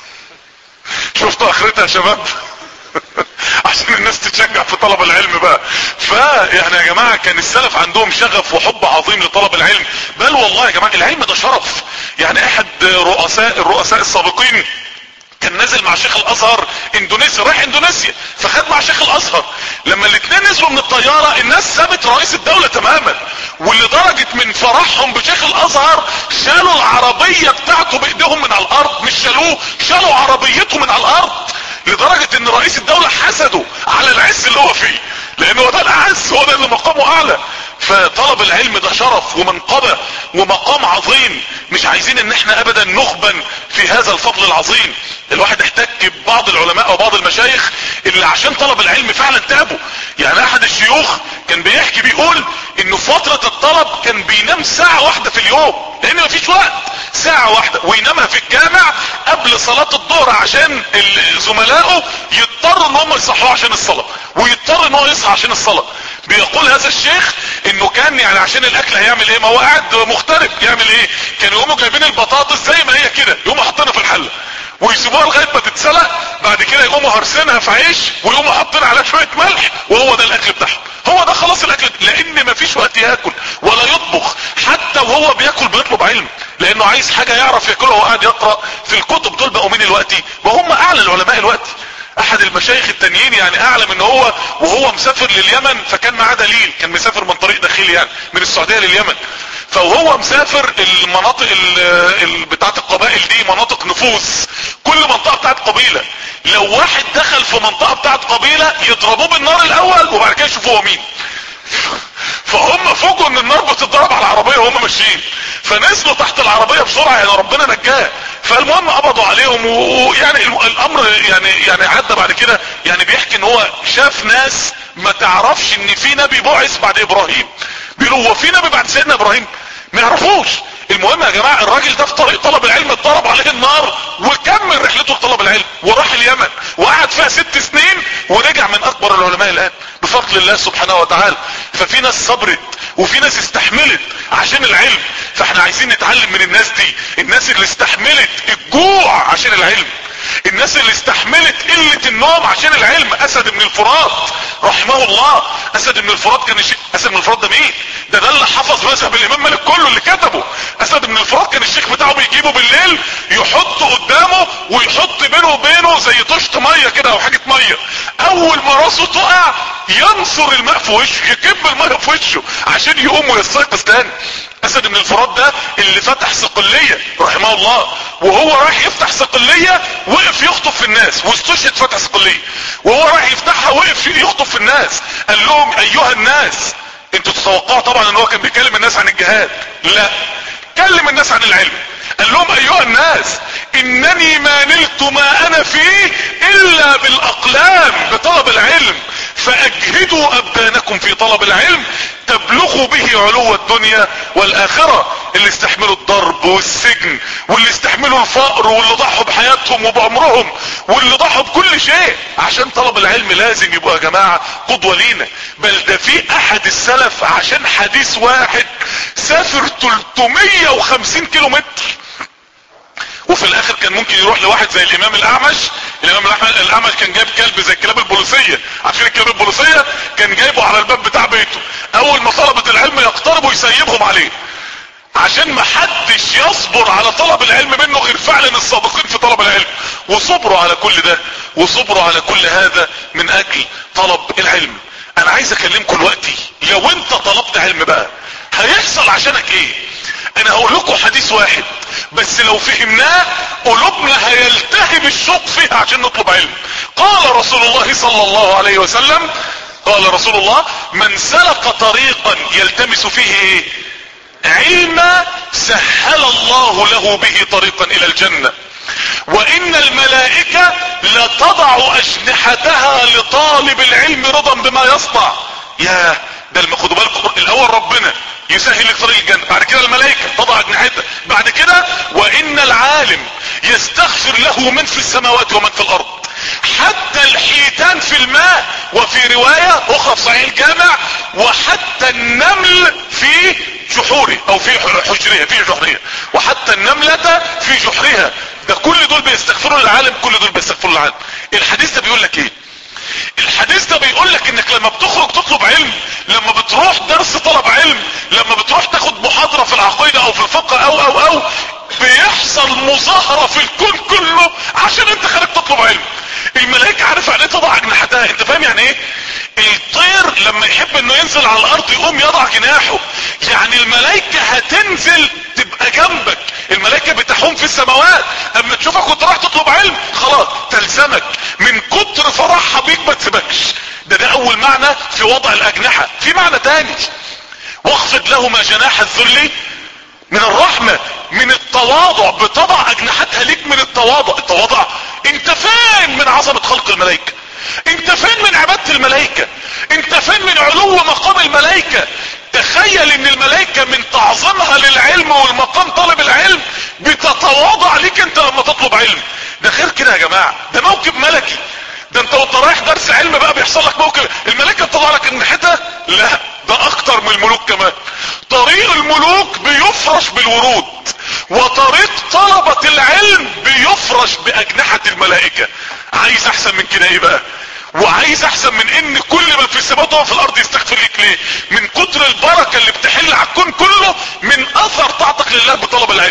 شفتوا اخرتها يا شباب؟ عشان الناس تتشجع في طلب العلم بقى. فيعني يا جماعة كان السلف عندهم شغف وحب عظيم لطلب العلم. بل والله يا جماعة العلم ده شرف. يعني احد رؤساء الرؤساء السابقين كان نازل مع شيخ الازهر اندونيسيا، رايح اندونيسيا فخد مع شيخ الازهر. لما الاثنين نزلوا من الطيارة الناس سابت رئيس الدولة تماما، ولدرجة من فرحهم بشيخ الازهر شالوا العربية بتاعته بايديهم من على الارض، مش شالوه، شالوا عربيته من على الارض، لدرجة ان رئيس الدولة حسده على العز اللي هو فيه، لانه ده الاعز، هو ده اللي مقامه اعلى. فطلب العلم ده شرف ومنقبة ومقام عظيم، مش عايزين ان احنا ابدا نخبن في هذا الفضل العظيم. الواحد احتك ببعض العلماء وبعض المشايخ اللي عشان طلب العلم فعلا تعبوا. يعني احد الشيوخ كان بيحكي بيقول انه فترة الطلب كان بينام ساعة واحدة في اليوم، لان مفيش وقت، ساعة واحدة وينامها في الجامع قبل صلاة الظهر عشان زملائه يضطروا ان هم يصحوا عشان الصلاة، ويضطر ان هو يصحى عشان الصلاة. بيقول هذا الشيخ انه كان يعني عشان الاكل هيعمل ايه، ما هو قاعد مغترب، يعمل ايه؟ كانوا يقوموا جايبين البطاطس زي ما هي كده، يقوموا حاطينها في الحلة ويسيبوها لغايه ما تتسلق، بعد كده يقوموا هرسينها في عيش ويقوموا حاطين عليها شويه ملح، وهو ده الاكل بتاعهم، هو ده خلاص الاكل، لان مفيش وقت ياكل ولا يطبخ. حتى وهو بياكل بيطلب علم، لانه عايز حاجه يعرف ياكلها وهو قاعد يقرا في الكتب. دول بقوا مين الوقتي؟ وهم اعلى العلماء الوقتي. احد المشايخ التانيين يعني اعلم ان هو وهو مسافر لليمن، فكان معاه دليل، كان مسافر من طريق داخلي يعني من السعوديه لليمن، فوهو مسافر المناطق بتاعت القبائل دي مناطق نفوذ، كل منطقة بتاعت قبيلة لو واحد دخل في منطقة بتاعت قبيلة يضربوه بالنار الاول وبعد كده يشوفوا هو مين. فهم فوجئوا ان النار بتتضرب على العربية وهم ماشيين، فنزلوا تحت العربية بسرعة، يعني ربنا نجاه. فالمهم قبضوا عليهم، ويعني الامر يعني يعني عدى بعد كده. يعني بيحكي ان هو شاف ناس ما تعرفش ان في نبي بعث بعد ابراهيم، بيقولوا هو في نبي بعد سيدنا ابراهيم؟ ما يعرفوش. المهم يا جماعة الراجل ده في طريق طلب العلم اتضرب عليه النار وكمل رحلته لطلب العلم وراح اليمن وقعد فيها ست سنين ورجع من اكبر العلماء الان بفضل الله سبحانه وتعالى. ففي ناس صبرت وفي ناس استحملت عشان العلم، فاحنا عايزين نتعلم من الناس دي، الناس اللي استحملت الجوع عشان العلم، الناس اللي استحملت قلة النوم عشان العلم. اسد بن الفرات رحمه الله، اسد بن الفرات كان الشيخ، اسد بن الفرات ده مين؟ ده ده اللي حفظ مذهب الامام مالك كله، اللي كتبه. اسد بن الفرات كان الشيخ بتاعه بيجيبه بالليل يحطه قدامه ويحط بينه وبينه زي طشت ميه كده او حاجه ميه، اول ما راسه تقع ينصر الماء في وشه، يكب الميه في وشه عشان يقوم ويستيقظ تاني. اسد بن الفرات ده اللي فتح صقلية رحمه الله، وهو رايح يفتح صقلية وقف يخطب في الناس واستشهد فتح صقلية، وهو رايح يفتحها وقف يخطب في الناس. قال لهم ايها الناس، انتوا تتوقعوا طبعا ان هو كان بيكلم الناس عن الجهاد، لا، كلم الناس عن العلم. قال لهم ايها الناس انني ما نلت ما انا فيه الا بالاقلام بطلب العلم، فاجهدوا ابدانكم في طلب العلم تبلغوا به علو الدنيا والاخرة. اللي استحملوا الضرب والسجن، واللي استحملوا الفقر، واللي ضحوا بحياتهم وبعمرهم، واللي ضحوا بكل شيء عشان طلب العلم، لازم يبقوا يا جماعة قدوة لينا. بل ده في احد السلف عشان حديث واحد سافر ثلاثمية وخمسين كيلو متر، وفي الاخر كان ممكن يروح لواحد زي الامام الاعمش. الامام الاعمش كان جايب كلب زي الكلاب البوليسية، عارفين الكلاب البوليسية؟ كان جايبه على الباب بتاع بيته، اول ما طلبة العلم يقتربوا يسيبهم عليه، عشان ما حدش يصبر على طلب العلم منه غير فعلا الصادقين في طلب العلم. وصبروا على كل ده، وصبروا على كل هذا من اجل طلب العلم. انا عايز اكلمكم دلوقتي، لو انت طلبت علم بقى هيحصل عشانك ايه؟ انا هقول لكم حديث واحد بس لو فهمناه قلوبنا هيلتهب الشوق فيها عشان نطلب علم. قال رسول الله صلى الله عليه وسلم، قال رسول الله: من سلك طريقا يلتمس فيه ايه؟ علما سهل الله له به طريقا الى الجنة، وان الملائكة لتضع اجنحتها لطالب العلم رضا بما يصنع. يا ده خدوا بالكم، الاول ربنا يسهل لك طريق الجنة، بعد كده الملائكة تضع اجنحتها، بعد كده وان العالم يستغفر له من في السماوات ومن في الارض، حتى الحيتان في الماء، وفي رواية اخرى في صحيح الجامع وحتى النمل في جحوره او في حجرها في جحرها، وحتى النملة في جحرها. ده كل دول بيستغفروا للعالم، كل دول بيستغفروا للعالم. الحديث ده بيقول لك ايه؟ الحديث ده بيقول لك انك لما بتخرج تطلب علم، لما بتروح درس طلب علم، لما بتروح تاخد محاضرة في العقيدة او في الفقه او او او بيحصل مظاهرة في الكون كله عشان انت خارج تطلب علم. الملائكة عارف يعني ايه تضع اجنحتها؟ انت فاهم يعني ايه؟ الطير لما يحب انه ينزل على الارض يقوم يضع جناحه. يعني الملائكة هتنزل تبقى جنبك، الملائكة بتحوم في السماوات، اما تشوفك وانت رايح تطلب علم خلاص تلزمك من كتر فرحها بيك ما تسيبكش. ده ده اول معنى في وضع الاجنحة. في معنى تاني، واخفض لهما جناح الذل من الرحمة، من التواضع، بتضع اجنحتها ليك من التواضع. التواضع انت فين من عظمة خلق الملائكة؟ انت فين من عبادة الملائكة؟ انت فين من علو مقام الملائكة؟ تخيل ان الملائكة من تعظيمها للعلم والمقام طالب العلم بتتواضع ليك انت لما تطلب علم. ده غير كده يا جماعة، ده موكب ملكي. ده انت وانت رايح درس علم بقى بيحصل لك موكب، الملائكة بتطلع لك اجنحتها؟ لا، ده اكتر من الملوك كمان. طريق الملوك بيفرش بالورود، وطريق طلبة العلم بيفرش باجنحة الملائكة. عايز احسن من كده ايه بقى؟ وعايز احسن من ان كل ما في السماوات وفي الارض يستغفر لك ليه؟ من كتر البركة اللي بتحل على الكون كله من اثر طاعتك لله بطلب العلم،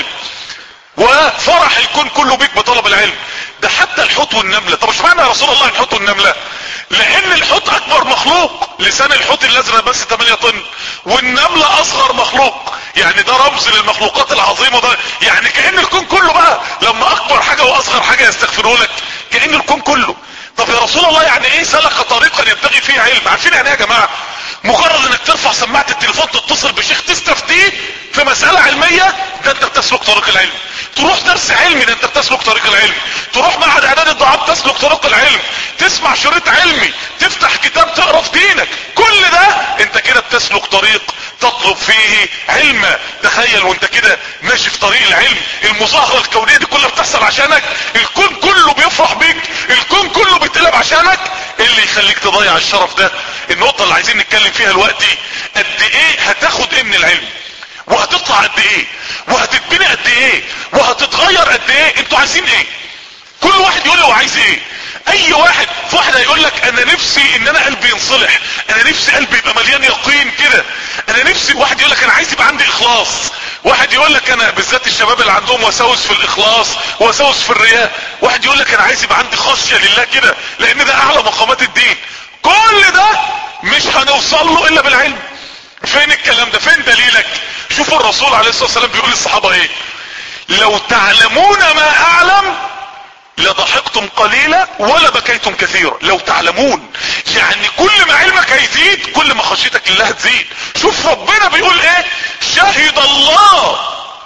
وفرح الكون كله بيك بطلب العلم. ده حتى الحوت والنملة. طب مش معنى يا رسول الله الحوت والنملة؟ لان الحوت اكبر مخلوق، لسان الحوت الازرق بس ثمانية طن، والنملة اصغر مخلوق. يعني ده رمز للمخلوقات العظيمة. ده يعني كأن الكون كله بقى لما اكبر حاجة واصغر حاجة يستغفروا لك، كأن الكون كله. طب يا رسول الله يعني ايه سلك طريقا يبتغي فيه علم؟ عارفين يعني ايه يا جماعة؟ مجرد انك ترفع سماعة التليفون تتصل بشيخ تستفتيه في مسألة علمية، ده انت بتسلك طريق العلم. تروح درس علمي، ده انت بتسلك طريق العلم. تروح معهد اعداد الدعاء تسلك طريق العلم. تسمع شريط علمي، تفتح كتاب تقرا في دينك، كل ده انت كده بتسلك طريق تطلب فيه علما. تخيل وانت كده ماشي في طريق العلم، المظاهرة الكونية دي كلها بتحصل عشانك، الكون كله بيفرح بيك، الكون كله بيتقلب عشانك. ايه اللي يخليك تضيع الشرف ده؟ النقطة اللي عايزين نتكلم فيها دلوقتي، قد ايه هتاخد ايه من العلم، وهتطلع قد ايه، وهتتبني قد ايه، وهتتغير قد ايه. انتوا عايزين ايه؟ كل واحد يقول له عايز ايه. اي واحد في واحد هيقول لك انا نفسي ان انا قلبي ينصلح، انا نفسي قلبي يبقى مليان يقين كده، انا نفسي. واحد يقول لك انا عايز يبقى عندي اخلاص، واحد يقول لك انا، بالذات الشباب اللي عندهم وساوس في الاخلاص وساوس في الرياء، واحد يقول لك انا عايز يبقى عندي خشية لله كده لان ده اعلى مقامات الدين. كل ده مش هنوصل له الا بالعلم. فين الكلام ده؟ فين دليلك؟ شوفوا الرسول عليه الصلاة والسلام بيقول للصحابة ايه: لو تعلمون ما اعلم لضحكتم قليلا ولا بكيتم كثيرا. لو تعلمون يعني كل ما علمك هيزيد كل ما خشيتك لله هتزيد. شوف ربنا بيقول ايه: شهد الله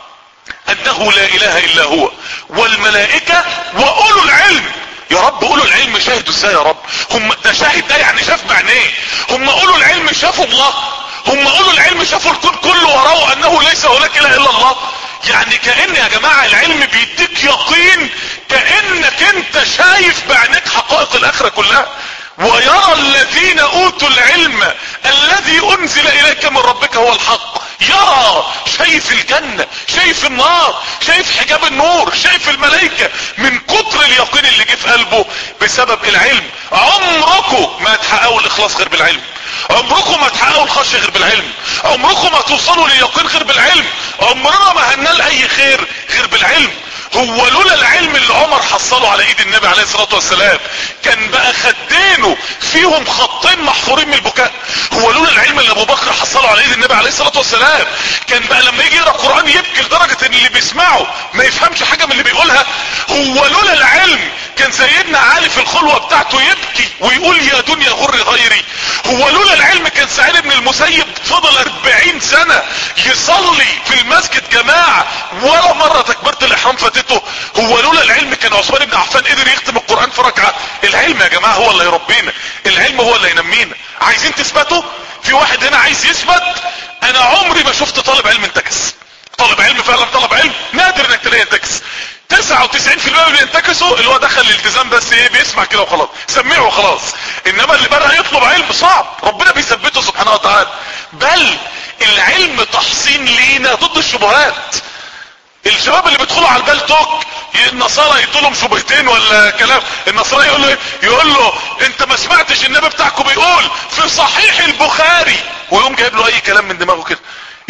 انه لا اله الا هو والملائكة واولو العلم. يا رب اولو العلم شاهدوا ازاي يا رب؟ هم ده شاهد ده يعني شاف بعينيه. هم اولو العلم شافوا الله، هم اولو العلم شافوا الكون كله ورأوا انه ليس هناك اله الا الله. يعني كأن يا جماعة العلم بيديك يقين، كأنك انت شايف بعينك حقائق الاخرة كلها. ويرى الذين اوتوا العلم الذي انزل اليك من ربك هو الحق. يرى، شايف الجنة، شايف النار، شايف حجاب النور، شايف الملائكة، من كتر اليقين اللي جه في قلبه بسبب العلم. عمركم ما تحققوا الاخلاص غير بالعلم، عمركم ما تحققوا الخشية غير بالعلم، عمركم ما توصلوا لليقين غير بالعلم، عمرنا ما هننال اي خير غير بالعلم. هو لولا العلم اللي عمر حصله على ايد النبي عليه الصلاة والسلام كان بقى خدينه فيهم خطين محفورين من البكاء. هو لولا العلم اللي ابو بكر حصله على ايد النبي عليه الصلاة والسلام كان بقى لما يجي يقرأ القرآن يبكي لدرجة ان اللي بيسمعه ما يفهمش حاجة من اللي بيقولها. هو لولا العلم كان سيدنا علي في الخلوة بتاعته يبكي ويقول يا دنيا غر غيري. هو لولا العلم كان سعيد بن المسيب فضل اربعين سنة يصلي في المسجد جماعة ولا مرة تكبيرة الاحرام فاتته. هو لولا العلم كان عثمان بن عفان قدر يختم القرآن في ركعة. العلم يا جماعة هو اللي يربينا، العلم هو اللي ينمينا. عايزين تثبتوا؟ في واحد هنا عايز يثبت. انا عمري ما شفت طالب علم انتكس. طالب علم فعلا طالب علم نادر انك تلاقيه ينتكس. تسعة وتسعين في المية اللي بينتكسوا اللي هو دخل الالتزام بس ايه بيسمع كده وخلاص، سمعه وخلاص. انما اللي بدأ يطلب علم صعب ربنا بيثبته سبحانه وتعالى. بل العلم تحصين لينا ضد الشبهات. الشباب اللي بيدخلوا على البال توك النصارى يدوا لهم شبهتين ولا كلام، النصارى يقول له يقول له انت ما سمعتش النبي بتاعكم بيقول في صحيح البخاري، ويقوم جايب له اي كلام من دماغه كده.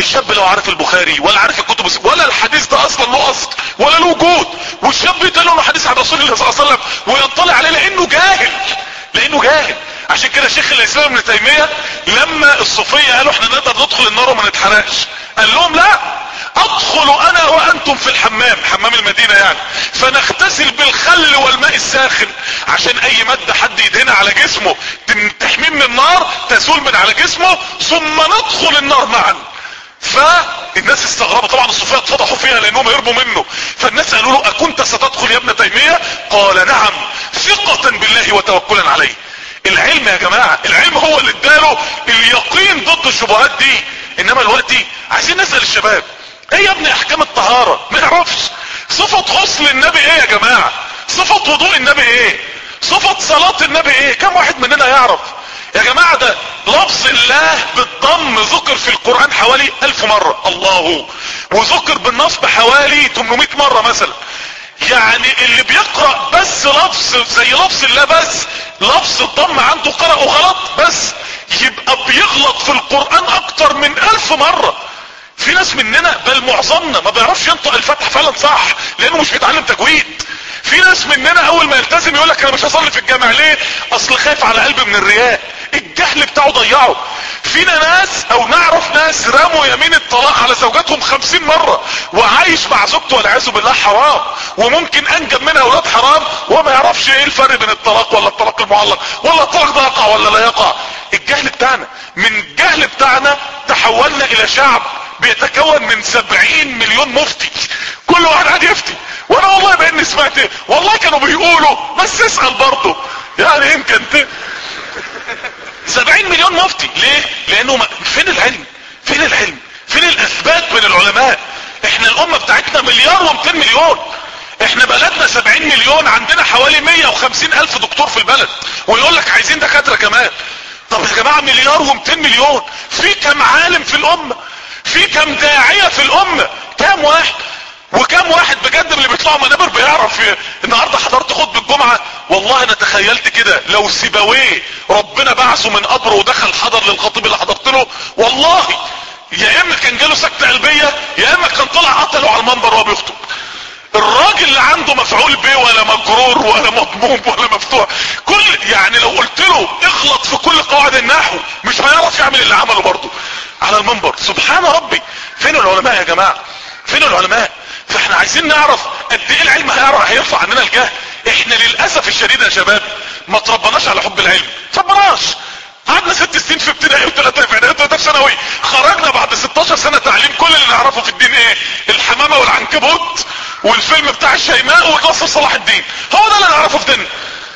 الشاب لو عارف البخاري ولا عارف الكتب ولا الحديث ده اصلا له اصل ولا له وجود، والشاب يتقال له حديث عن رسول الله صلى الله عليه وسلم ويطلع عليه لانه جاهل، لانه جاهل. عشان كده شيخ الاسلام ابن تيمية لما الصوفية قالوا احنا نقدر ندخل النار وما نتحرقش، قال لهم لا، ادخل انا وانتم في الحمام، حمام المدينة يعني، فنغتسل بالخل والماء الساخن عشان اي مادة حد يدهنها على جسمه تحميه من النار تزول من على جسمه، ثم ندخل النار معا. فالناس استغربوا طبعا، الصوفية اتفضحوا فيها لانهم هربوا منه، فالناس قالوا له اكنت ستدخل يا ابن تيمية؟ قال نعم، ثقة بالله وتوكلا عليه. العلم يا جماعة، العلم هو اللي اداله اليقين ضد الشبهات دي. انما دلوقتي عايزين نسأل الشباب ايه يا ابني احكام الطهارة؟ ما يعرفش. صفة غسل النبي ايه يا جماعة؟ صفة وضوء النبي ايه؟ صفة صلاة النبي ايه؟ كم واحد مننا يعرف يا جماعة؟ ده لفظ الله بالضم ذكر في القرآن حوالي الف مرة الله، وذكر بالنصب حوالي ثمانمائة مرة مثلا. يعني اللي بيقرأ بس لفظ زي لفظ الله بس لفظ الضم عنده قرأه غلط بس، يبقى بيغلط في القرآن اكتر من الف مرة. في ناس مننا بل معظمنا ما بيعرفش ينطق الفتح فعلا صح لانه مش بيتعلم تجويد. في ناس مننا اول ما يلتزم يقول لك انا مش هصلي في الجامع، ليه؟ اصل خايف على قلبي من الرياء، الجهل بتاعه ضيعه. فينا ناس او نعرف ناس رموا يمين الطلاق على زوجاتهم خمسين مرة وعايش مع زوجته والعياذ بالله حرام، وممكن انجب منها اولاد حرام وما يعرفش ايه الفرق بين الطلاق ولا الطلاق المعلق ولا الطلاق ده يقع ولا لا يقع. الجهل بتاعنا، من الجهل بتاعنا تحولنا الى شعب بيتكون من سبعين مليون مفتي، كل واحد قاعد يفتي. وانا والله باني سمعت والله كانوا بيقولوا بس اسأل برضه يعني يمكن ت... سبعين مليون مفتي. ليه؟ لانه ما... فين العلم؟ فين العلم؟ فين الاثبات من العلماء؟ احنا الامة بتاعتنا مليار ومتين مليون، احنا بلدنا سبعين مليون، عندنا حوالي مية وخمسين الف دكتور في البلد، ويقول لك عايزين دكاترة كمان. طب يا جماعة مليار ومتين مليون، في كم عالم في الامة؟ في كم داعية في الامة؟ كم واحد؟ وكم واحد بجد من اللي بيطلعوا منابر بيعرف؟ النهارده حضرت خطبة الجمعة، والله انا تخيلت كده لو سيبويه ربنا بعثه من قبره ودخل حضر للخطيب اللي حضرت له، والله يا اما كان جاله سكتة قلبية يا اما كان طلع قتله على المنبر وهو بيخطب. الراجل اللي عنده مفعول به ولا مجرور ولا مضموم ولا مفتوح، كل يعني لو قلت له اغلط في كل قواعد النحو مش هيعرف يعمل اللي عمله برضه على المنبر. سبحان ربي. فين العلماء يا جماعة؟ فين العلماء؟ فاحنا عايزين نعرف قد ايه العلم هيعرف هيرفع عننا الجهل. احنا للاسف الشديد يا شباب ما تربناش على حب العلم، تربناش. قعدنا ست سنين في ابتدائي وثلاثة في اعدادي وثلاثة في ثانوي، خرجنا بعد ستاشر سنة تعليم كل اللي نعرفه في الدين ايه؟ الحمامة والعنكبوت والفيلم بتاع الشيماء وقصة صلاح الدين، هو ده اللي نعرفه في ديننا.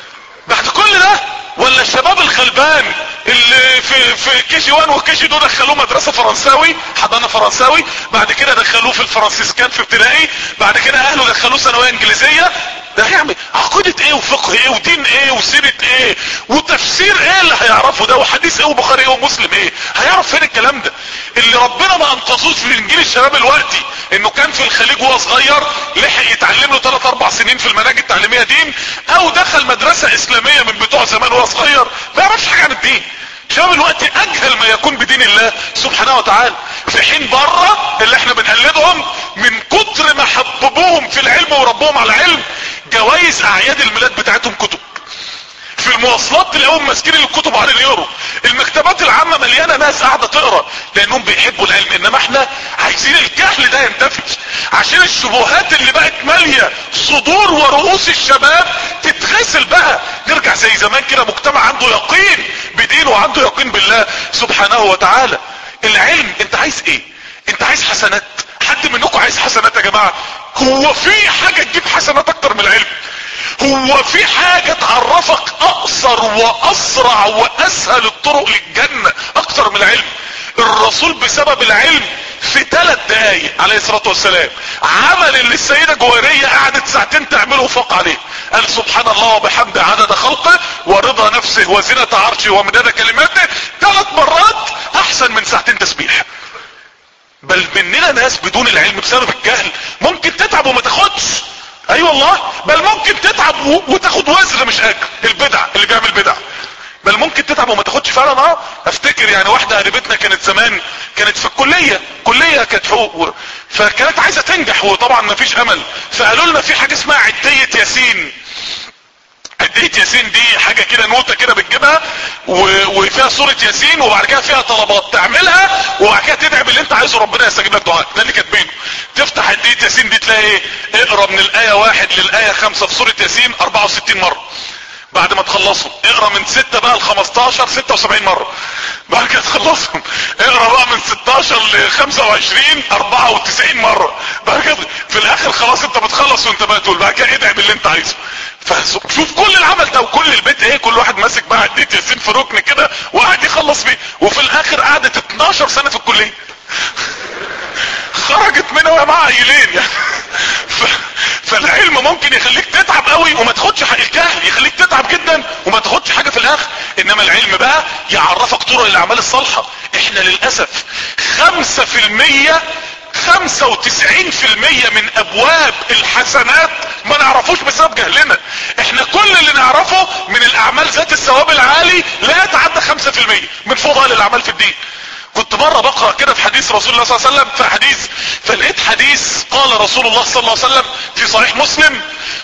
بعد كل ده ولا الشباب الخلبان اللي في في كي جي واحد وكي جي اتنين دخلوه مدرسه فرنساوي، حضانه فرنساوي، بعد كده دخلوه في الفرنسيسكان في ابتدائي، بعد كده اهله دخلوه ثانويه انجليزيه. ده هيعمل عقيده ايه وفقه ايه ودين ايه وسيره ايه وتفسير ايه اللي هيعرفه ده، وحديث ايه وبخاري ايه ومسلم ايه؟ هيعرف فين الكلام ده؟ اللي ربنا ما انقذوش في انجيل الشباب الوقتي انه كان في الخليج وهو صغير لحق يتعلم له ثلاث اربع سنين في المناهج التعليميه دين، او دخل مدرسه اسلاميه من بتوع زمان وهو صغير ما يعرفش حاجه عن الدين. شباب الوقت اجهل ما يكون بدين الله سبحانه وتعالى، في حين بره اللي احنا بنقلدهم من كتر ما حببوهم في العلم وربوهم على العلم، جوائز اعياد الميلاد بتاعتهم كتب، في المواصلات تلاقيهم ماسكين الكتب على اليورو، المكتبات العامة مليانة ناس قاعدة تقرأ لانهم بيحبوا العلم. انما احنا عايزين الجهل ده ينتفي عشان الشبهات اللي بقت مالية صدور ورؤوس الشباب تتغسل بقى، نرجع زي زمان كده مجتمع عنده يقين بدينه وعنده يقين بالله سبحانه وتعالى. العلم انت عايز ايه؟ انت عايز حسنات؟ حد منكم عايز حسنات يا جماعة؟ هو في حاجة تجيب حسنات اكتر من العلم؟ هو في حاجة تعرفك اقصر واسرع واسهل الطرق للجنة اكتر من العلم؟ الرسول بسبب العلم في ثلاث دقايق عليه الصلاة والسلام عمل اللي السيدة جويرية قعدت ساعتين تعمله وفاق عليه. قال سبحان الله وبحمده عدد خلقه ورضا نفسه وزنة عرشه ومداد كلماته، ثلاث مرات احسن من ساعتين تسبيح. بل مننا ناس بدون العلم بسبب الجهل ممكن تتعب وما تاخدش، اي أيوة والله، بل ممكن تتعب وتاخد وزر مش اجر. البدع اللي بيعمل بدع بل ممكن تتعب وما تاخدش فعلا. اه افتكر افتكر يعني واحدة قريبتنا كانت زمان كانت في الكلية كلية كانت حقوق، فكانت عايزة تنجح وطبعا ما فيش امل، فقالوا لنا في حاجة اسمها عدية ياسين. عدية ياسين دي حاجة كده نوتة كده بتجيبها وفيها سورة ياسين وبعد كده فيها طلبات تعملها وبعد كده تدعي باللي انت عايزه ربنا يستجيب لك دعائك. ده اللي كاتبينه. تفتح عدية ياسين دي تلاقي ايه؟ اقرا من الاية واحد للاية خمسة في سورة ياسين اربعة وستين مرة. بعد ما تخلصهم اقرا من ستة بقى ل خمستاشر ستة وسبعين مرة. بعد كده تخلصهم اقرا بقى من ستاشر ل خمسة وعشرين اربعة وتسعين مرة. بعد كده في الاخر خلاص انت بتخلص وانت بقى تقول بعد كده ادعي باللي انت عايزه. فشوف كل العمل ده وكل البيت ايه، كل واحد ماسك بقى عدية ياسين في ركن كده وقاعد يخلص بيه، وفي الاخر قعدت اتناشر سنة في الكلية. خرجت منها وهي معاها عيلين يعني. ف... فالعلم ممكن يخليك تتعب قوي وما تاخدش حق، الجهل يخليك تتعب جدا وما تاخدش حاجة في الاخر، انما العلم بقى يعرفك طرق الاعمال الصالحة. احنا للاسف خمسة في المية خمسة وتسعين في المية من ابواب الحسنات ما نعرفوش بسبب جهلنا. احنا كل اللي نعرفه من الاعمال ذات الثواب العالي لا يتعدى خمسة في المية من فضائل الاعمال في الدين. كنت مرة بقرأ كده في حديث رسول الله صلى الله عليه وسلم، في حديث فلقيت حديث قال رسول الله صلى الله عليه وسلم في صحيح مسلم: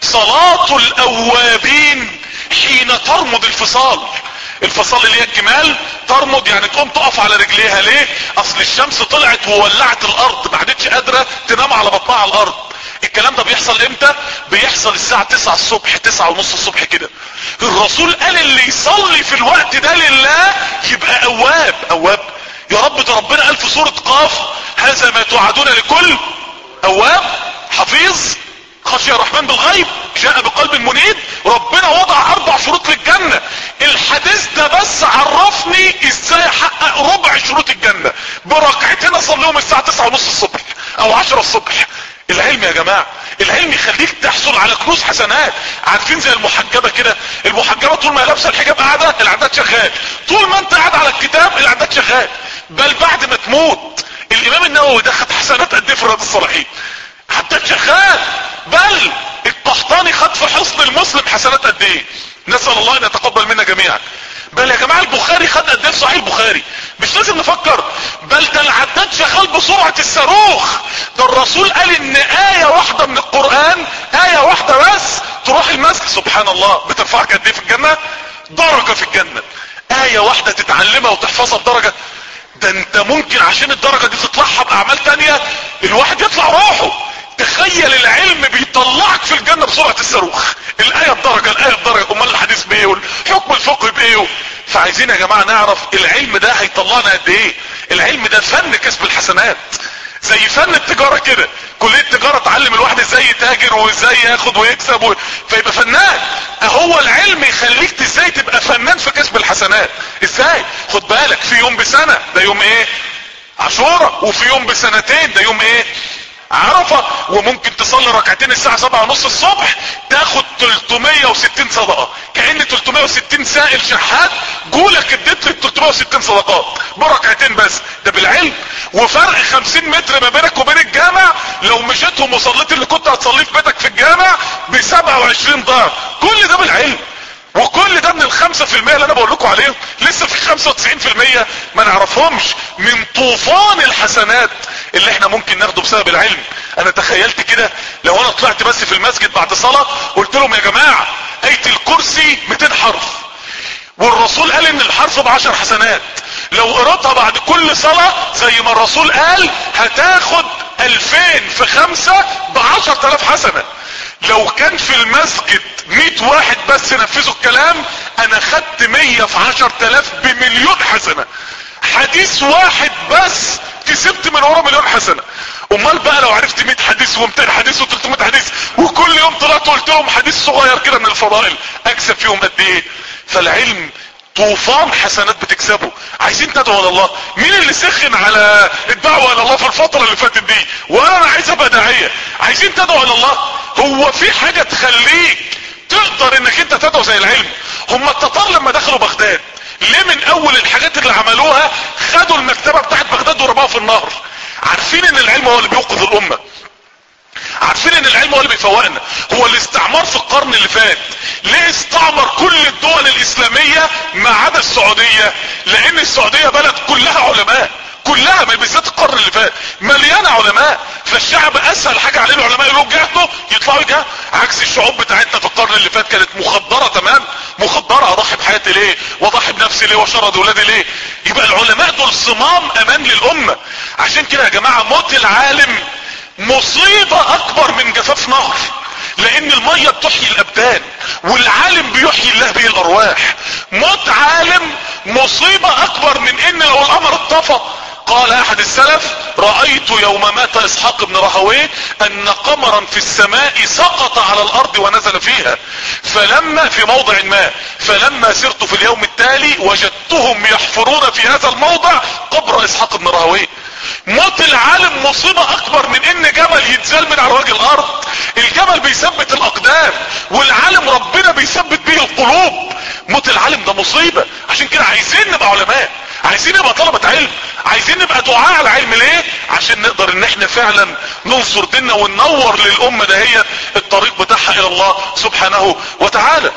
صلاة الاوابين حين ترمض الفصال. الفصال اللي هي الجمال، ترمض يعني تقوم تقف على رجليها. ليه؟ اصل الشمس طلعت وولعت الارض ما عادتش قادرة تنام على بطنها على الارض. الكلام ده بيحصل امتى؟ بيحصل الساعة تسعة الصبح، تسعة ونص الصبح كده. الرسول قال اللي يصلي في الوقت ده لله يبقى اواب. اواب يا رب، ده ربنا قال في سورة قاف: هذا ما توعدون لكل اواب حفيظ خشي الرحمن بالغيب جاء بقلب منيب. ربنا وضع اربع شروط للجنة. الحديث ده بس عرفني ازاي احقق ربع شروط الجنة بركعتين اصليهم الساعة تسعة ونص الصبح او عشرة الصبح. العلم يا جماعة، العلم يخليك تحصل على كنوز حسنات. عارفين زي المحجبة كده، المحجبة طول ما هي لابسه الحجاب قاعدة العداد شغال، طول ما انت قاعد على الكتاب العداد شغال. بل بعد ما تموت الامام النووي ده خد حسنات قد ايه في رياض الصالحين؟ عداد شغال. بل القحطاني خد في حصن المسلم حسنات قد ايه؟ نسأل الله ان يتقبل منا جميعا. بل يا جماعة البخاري خد قد ايه في صحيح البخاري؟ مش لازم نفكر. بل ده العداد شغال بسرعة الصاروخ. ده الرسول قال ان آية واحدة من القرآن، آية واحدة بس تروح المسجد سبحان الله بترفعك قد ايه في الجنة؟ درجة في الجنة. آية واحدة تتعلمها وتحفظها بدرجة. ده انت ممكن عشان الدرجة دي تطلعها باعمال تانية الواحد يطلع روحه. تخيل العلم بيطلعك في الجنة بسرعة الصاروخ. الآية بدرجة، الآية بدرجة، امال الحديث بايه والحكم الفقهي بايه؟ فعايزين يا جماعة نعرف العلم ده هيطلعنا قد ايه. العلم ده فن كسب الحسنات، زي فن التجارة كده. كلية التجارة تعلم الواحد ازاي يتاجر وازاي ياخد ويكسب و... فيبقى فنان. اهو العلم يخليك ازاي تبقى فنان في كسب الحسنات. ازاي؟ خد بالك، في يوم بسنة ده يوم ايه؟ عاشوراء. وفي يوم بسنتين ده يوم ايه؟ عرفة. وممكن تصلي ركعتين الساعة سبعة ونص الصبح تاخد تلتمية وستين صدقة، كأن تلتمية وستين سائل شحات جولك اديت لك تلتمية وستين صدقات بركعتين بس. ده بالعلم. وفرق خمسين متر ما بينك وبين الجامع لو مشيتهم وصليت اللي كنت هتصليه في بيتك في الجامع ب سبعة وعشرين ضعف. كل ده بالعلم. وكل ده من الخمسة في المية اللي انا بقول لكم عليهم. لسه في خمسة وتسعين في المية ما نعرفهمش من طوفان الحسنات اللي احنا ممكن ناخده بسبب العلم. انا تخيلت كده لو انا طلعت بس في المسجد بعد صلاة قلت لهم يا جماعة آية الكرسي مئتين حرف، والرسول قال ان الحرف بعشر حسنات. لو قرأتها بعد كل صلاة زي ما الرسول قال هتاخد الفين في خمسة بعشر تلاف حسنة. لو كان في المسجد مئة واحد بس نفذوا الكلام انا خدت مية في عشر تلاف بمليون حسنة. حديث واحد بس كسبت من ورا مليون حسنة. امال بقى لو عرفت مئة حديث ومئتين حديث وتلتمية حديث وكل يوم طلعت وقلت لهم حديث صغير كده من الفضائل اكسب فيهم قد ايه؟ فالعلم طوفان حسنات بتكسبه. عايزين تدعوا الى الله. مين اللي سخن على الدعوة الى الله في الفترة اللي فاتت دي؟ وانا عايز ابقى داعية. عايزين تدعوا الى الله. هو في حاجة تخليك تقدر انك انت تدعو زي العلم؟ هم التتار لما دخلوا بغداد ليه من اول الحاجات اللي عملوها خدوا المكتبة بتاعت بغداد ورموها في النهر؟ عارفين ان العلم هو اللي بيوقظ الامة. عارفين ان العلم هو اللي بيفوقنا. هو الاستعمار في القرن اللي فات ليه استعمر كل الدول الاسلامية ما عدا السعودية؟ لان السعودية بلد كلها علماء، كلها، ما بالذات القرن اللي فات مليانه علماء، فالشعب اسهل حاجه عليه العلماء يقولوا جهدوا يطلعوا يجهدوا، عكس الشعوب بتاعتنا في القرن اللي فات كانت مخدره تمام، مخدره، اضحي بحياتي ليه واضحي بنفسي ليه واشرد ولادي ليه؟ يبقى العلماء دول صمام امان للامه. عشان كده يا جماعه موت العالم مصيبه اكبر من جفاف نهر، لان المية بتحيي الابدان والعالم بيحيي الله به الارواح. موت عالم مصيبة اكبر من ان لو القمر اتطفى. قال احد السلف: رأيت يوم مات اسحاق بن راهويه ان قمرا في السماء سقط على الارض ونزل فيها، فلما في موضع ما، فلما سرت في اليوم التالي وجدتهم يحفرون في هذا الموضع قبر اسحاق بن راهويه. موت العالم مصيبة اكبر من ان جبل يتزال من على وجه الارض. الجبل بيثبت الاقدام والعالم ربنا بيثبت به القلوب. موت العالم ده مصيبة. عشان كده عايزين نبقى علماء، عايزين نبقى طلبة علم، عايزين نبقى دعاء على علم. ليه؟ عشان نقدر ان احنا فعلا ننصر ديننا وننور للامة ده هي الطريق بتاعها الى الله سبحانه وتعالى.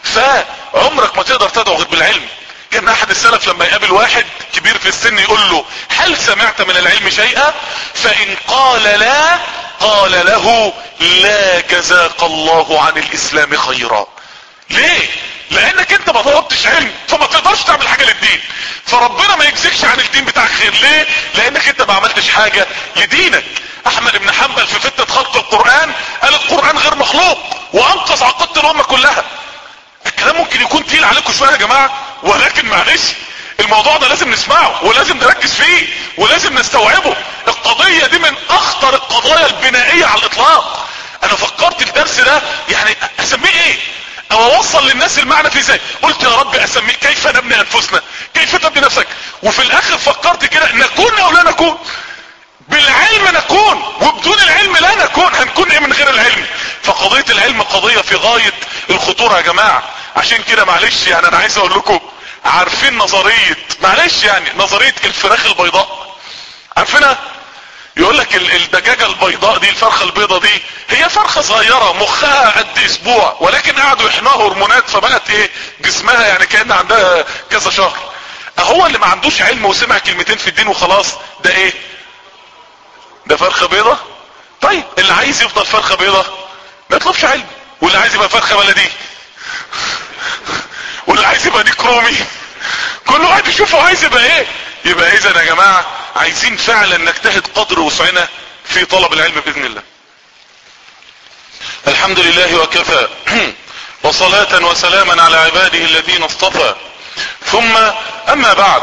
فعمرك ما تقدر تدعو غير بالعلم. كان احد السلف لما يقابل واحد كبير في السن يقول له: هل سمعت من العلم شيئا؟ فان قال لا، قال له: لا جزاك الله عن الاسلام خيرا. ليه؟ لانك انت ما طلبتش علم، فما تقدرش تعمل حاجة للدين، فربنا ما يجزيكش عن الدين بتاعك خير. ليه؟ لانك انت ما عملتش حاجة لدينك. احمد بن حنبل في فتنة خلق القرآن قال القرآن غير مخلوق، وانقذ عقيدة الامة كلها. الكلام ممكن يكون تقيل عليكم شوية يا جماعة، ولكن معلش الموضوع ده لازم نسمعه ولازم نركز فيه ولازم نستوعبه. القضية دي من اخطر القضايا البنائية على الاطلاق. انا فكرت الدرس ده يعني اسميه ايه او اوصل للناس المعنى فيه ازاي. قلت يا رب اسميه كيف نبني انفسنا، كيف تبني نفسك. وفي الاخر فكرت كده: نكون او لا نكون. بالعلم نكون، وبدون العلم لا نكون. هنكون ايه من غير العلم؟ فقضية العلم قضية في غاية الخطورة يا جماعة. عشان كده معلش يعني انا عايز اقول لكم، عارفين نظرية معلش يعني نظرية الفراخ البيضاء؟ عارفينها؟ يقول لك الدجاجة البيضاء دي، الفرخة البيضاء دي، هي فرخة صغيرة مخها قد اسبوع، ولكن قعدوا يحنوا هرمونات فبقت ايه جسمها يعني كأن عندها كذا شهر. اهو اللي ما عندوش علم وسمع كلمتين في الدين وخلاص ده ايه؟ ده فرخة بيضة. طيب اللي عايز يفضل فرخة بيضة ما يطلبش علم، واللي عايز يبقى فرخة بلدي، واللي عايز يبقى ديك رومي، كل واحد يشوفه عايز يبقى ايه. يبقى اذا يا جماعة عايزين فعلا نجتهد قدر وسعنا في طلب العلم باذن الله. الحمد لله وكفى، وصلاة وسلاما على عباده الذين اصطفى. ثم اما بعد،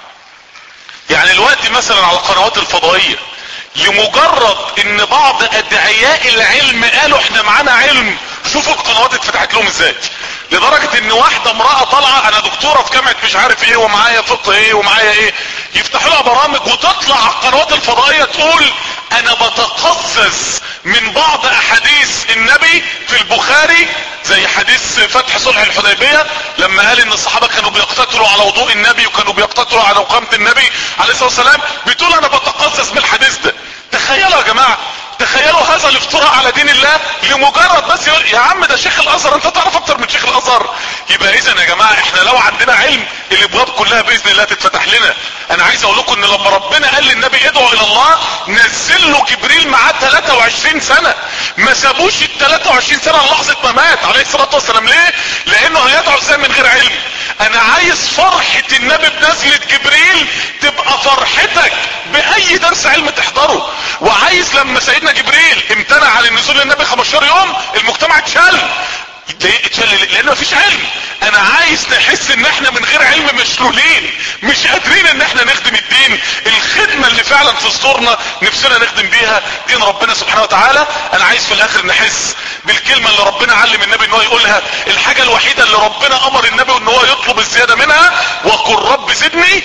يعني الوقت مثلا على القنوات الفضائية لمجرد ان بعض ادعياء العلم قالوا احنا معانا علم، شوفوا القنوات اتفتحت لهم ازاي. لدرجة ان واحدة امرأة طالعة انا دكتورة في جامعة مش عارف ايه ومعايا فقه ايه ومعايا ايه، يفتحوا لها برامج وتطلع على القنوات الفضائية تقول انا بتقزز من بعض احاديث النبي في البخاري، زي حديث فتح صلح الحديبية لما قال ان الصحابة كانوا بيقتتلوا على وضوء النبي وكانوا بيقتتلوا على قامة النبي عليه الصلاة والسلام، بتقول انا بتقزز من الحديث ده. تخيلوا يا جماعة، تخيلوا هذا الافتراء على دين الله لمجرد بس يقول يا عم ده شيخ الازهر، انت تعرف اكتر من شيخ الازهر. يبقى اذا يا جماعة احنا لو عندنا علم الابواب كلها باذن الله تتفتح لنا. انا عايز اقول لكم ان لما ربنا قال للنبي ادعو الى الله، نزل له جبريل معاه ثلاثة وعشرين سنة، ما سابوش ال ثلاثة وعشرين سنة لحظة ما مات عليه الصلاة والسلام. ليه؟ لانه هيدعو ازاي من غير علم؟ انا عايز فرحة النبي بنزلة جبريل تبقى فرحتك باي درس علم تحضره. وعايز لما سيدنا جبريل امتنع عن النزول للنبي خمستاشر يوم المجتمع اتشل. ليه اتشل؟ لان مفيش علم. انا عايز نحس ان احنا من غير علم مشلولين، مش قادرين ان احنا نخدم الدين الخدمة اللي فعلا في صدورنا نفسنا نخدم بيها دين ربنا سبحانه وتعالى. انا عايز في الاخر نحس بالكلمة اللي ربنا علم النبي ان هو يقولها، الحاجة الوحيدة اللي ربنا امر النبي ان هو يطلب الزيادة منها: وقل رب زدني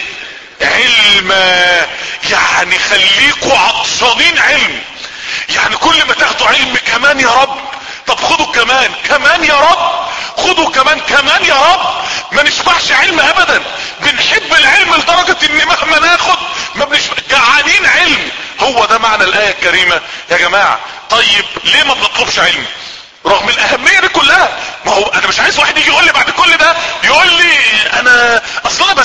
علما. يعني خليكوا عطشانين علم، يعني كل ما تاخدوا علم كمان يا رب، طب خدوا كمان كمان يا رب، خدوا كمان كمان يا رب. ما نشبعش علم ابدا، بنحب العلم لدرجة ان مهما ناخد ما بنشبع، جعانين علم. هو ده معنى الاية الكريمة يا جماعة. طيب ليه ما بنطلبش علم رغم الاهمية دي كلها؟ ما هو انا مش عايز واحد يجي يقول لي بعد كل ده، يقول لي انا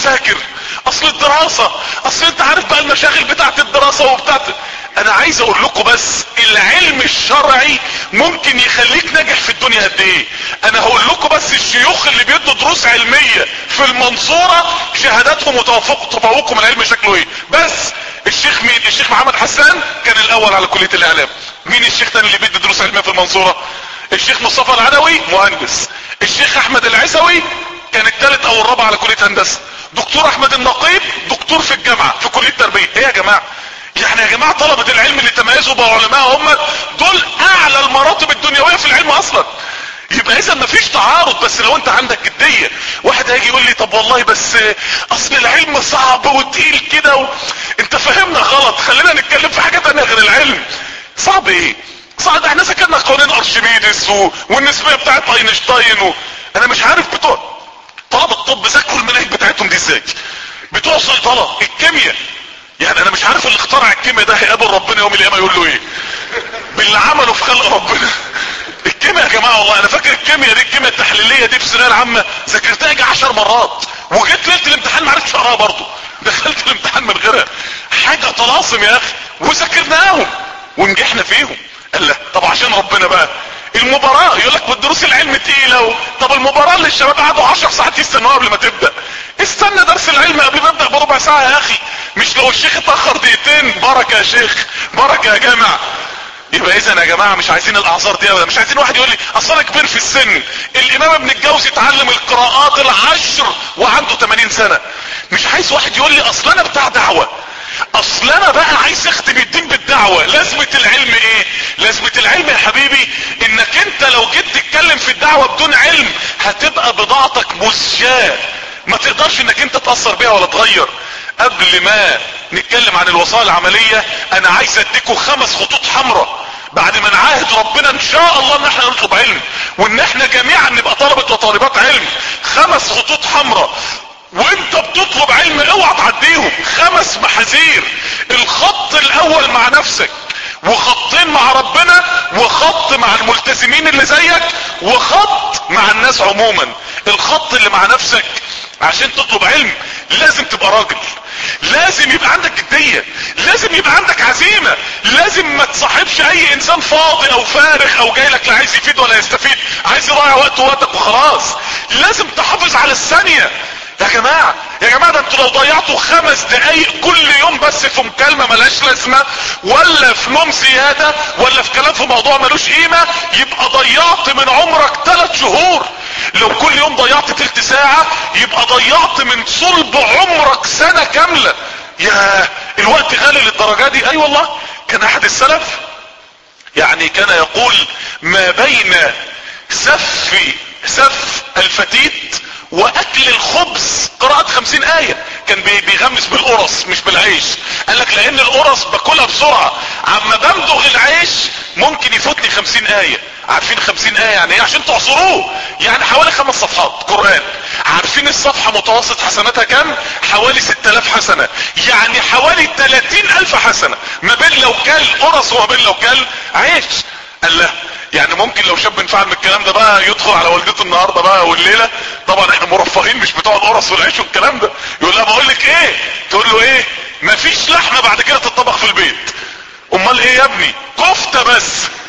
اذاكر، اصل الدراسة، اصل انت عارف بقى المشاغل بتاعت الدراسة وبتاعت. انا عايز اقول لكم بس العلم الشرعي ممكن يخليك ناجح في الدنيا قد ايه. انا هقول لكم بس الشيوخ اللي بيدوا دروس علمية في المنصورة شهاداتهم وتوافقوا تفوقهم العلم شكله ايه. بس الشيخ مين؟ الشيخ محمد حسان كان الاول على كلية الاعلام. مين الشيخ تاني اللي بيدي دروس علمية في المنصورة؟ الشيخ مصطفى العدوي مهندس. الشيخ احمد العيسوي كان الثالث او الرابع على كلية هندسة. دكتور احمد النقيب دكتور في الجامعة في كلية تربية. ايه يا جماعة؟ يعني يا جماعة طلبة العلم اللي تميزوا بقى علماء هم دول اعلى المراتب الدنيوية في العلم اصلا. يبقى اذا مفيش تعارض، بس لو انت عندك جدية. واحد هيجي يقول لي طب والله بس اصل العلم صعب وتقيل كده و... انت فهمنا غلط، خلينا نتكلم في حاجة تانية غير العلم. صعب ايه؟ صعب. احنا ذكرنا قوانين ارشميدس و... والنسبية بتاعت اينشتاين و... انا مش عارف بتوع طلبة الطب ذاكروا المناهج بتاعتهم دي ازاي. بتوع صيدلة الكيمياء، يعني انا مش عارف اللي اخترع الكيمياء ده هيقابل ربنا يوم القيامة يقول له ايه باللي عمله في خلق ربنا. الكيمياء يا جماعة والله انا فاكر الكيمياء دي، الكيمياء التحليلية دي في الثانوية العامة ذاكرتها يجي عشر مرات، وجيت ليلة الامتحان ما عرفتش اقراها برضه، دخلت الامتحان من غيرها. حاجة طلاسم يا اخي، وذاكرناهم ونجحنا فيهم. قال لا طب عشان ربنا بقى. المباراة يقول لك بالدروس العلم تقيلة و... طب المباراة اللي الشباب قعدوا عشر ساعات يستنوها قبل ما تبدأ. استنى درس العلم قبل ما ابدأ بربع ساعة يا اخي، مش لو الشيخ اتأخر دقيقتين بركة يا شيخ، بركة يا جامع. يبقى اذا يا جماعة مش عايزين الاعذار دي ابدا. مش عايزين واحد يقول لي اصل انا كبير في السن. الامام ابن الجوزي اتعلم القراءات العشر وعنده ثمانين سنة. مش عايز واحد يقول لي اصل انا بتاع دعوة، اصل انا بقى عايز اختم الدين بالدعوة. لازمة العلم ايه؟ لازمة العلم يا حبيبي انك انت لو جيت تتكلم في الدعوة بدون علم هتبقى بضاعتك مزجاة، ما تقدرش انك انت تأثر بيها ولا تغير. قبل ما نتكلم عن الوسائل العملية انا عايز اديكم خمس خطوط حمراء بعد ما نعاهد ربنا ان شاء الله ان احنا نطلب علم وان احنا جميعا نبقى طلبة وطالبات علم. خمس خطوط حمراء وانت بتطلب علم اوعى تعديهم. خمس محاذير. الخط الاول مع نفسك، وخطين مع ربنا، وخط مع الملتزمين اللي زيك، وخط مع الناس عموما. الخط اللي مع نفسك عشان تطلب علم لازم تبقى راجل، لازم يبقى عندك جدية، لازم يبقى عندك عزيمة، لازم ما تصاحبش اي انسان فاضي او فارغ او جاي لك لا عايز يفيد ولا يستفيد، عايز يضيع وقت ووقتك وخلاص. لازم تحافظ على الثانية يا جماعة. يا جماعة ده انتوا لو ضيعتوا خمس دقايق كل يوم بس في مكالمة ملاش لازمة، ولا في نوم زيادة، ولا في كلام في موضوع ملوش قيمة، يبقى ضيعت من عمرك ثلاث شهور. لو كل يوم ضيعت تلت ساعة يبقى ضيعت من صلب عمرك سنة كاملة. يا الوقت غالي للدرجة دي. اي والله كان احد السلف يعني كان يقول ما بين سف سف الفتيت واكل الخبز قراءة خمسين اية. كان بيغمس بالقرص مش بالعيش. قال لك لان القرص باكلها بسرعة، عما بمضغ العيش ممكن يفوتني خمسين اية. عارفين خمسين اية يعني ايه؟ عشان تعصروه يعني حوالي خمس صفحات قرآن. عارفين الصفحة متوسط حسناتها كام؟ حوالي ست الاف حسنة، يعني حوالي تلاتين الف حسنة ما بين لو كل قرص وما بين لو كل عيش. قال له يعني ممكن لو شاب انفعل من الكلام ده بقى يدخل على والدته النهارده بقى والليله، طبعا احنا مرفهين مش بتوع القرص والعيش والكلام ده، يقول لها بقول لك ايه؟ تقول له ايه؟ مفيش لحمه بعد كده تتطبخ في البيت. امال ايه يا ابني؟ كفته بس.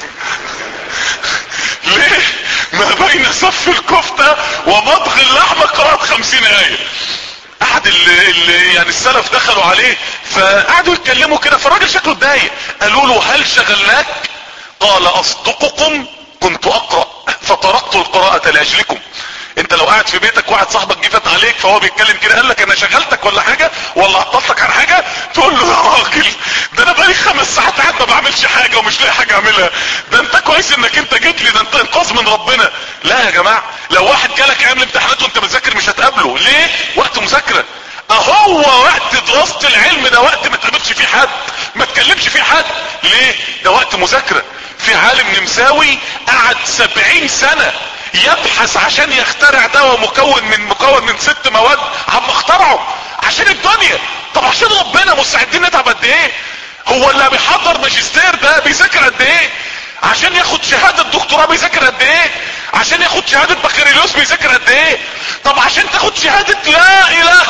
ليه؟ ما بين صف الكفته ومضغ اللحمه قراءة خمسين ايه. احد اللي, اللي يعني السلف دخلوا عليه فقعدوا يتكلموا كده، فالراجل شكله اتضايق. قالوا له هل شغلناك؟ قال اصدقكم كنت اقرأ فتركت القراءة لاجلكم. انت لو قاعد في بيتك واحد صاحبك جه فات عليك فهو بيتكلم كده قال لك انا شغلتك ولا حاجة ولا عطلتك عن حاجة، تقول له يا راجل ده انا بقالي خمس ساعات قاعد ما بعملش حاجة ومش لاقي حاجة اعملها، ده انت كويس انك انت جيت لي، ده انت انقاذ من ربنا. لا يا جماعة، لو واحد جالك ايام الامتحانات وانت بتذاكر مش هتقابله. ليه؟ وقت مذاكرة. اهو وقت دراسة العلم ده وقت ما تقابلش فيه حد، ما تكلمش فيه حد. ليه؟ ده وقت مذاكرة. في عالم نمساوي قعد سبعين سنة يبحث عشان يخترع دواء مكون من مكون من ست مواد، عم اخترعه عشان الدنيا. طب عشان ربنا مستعدين نتعب قد ايه؟ هو اللي بيحضر ماجستير ده بيذاكر قد ايه؟ عشان ياخد شهادة دكتوراه بيذاكر قد ايه؟ عشان ياخد شهادة بكالوريوس بيذاكر قد ايه؟ طب عشان تاخد شهادة لا اله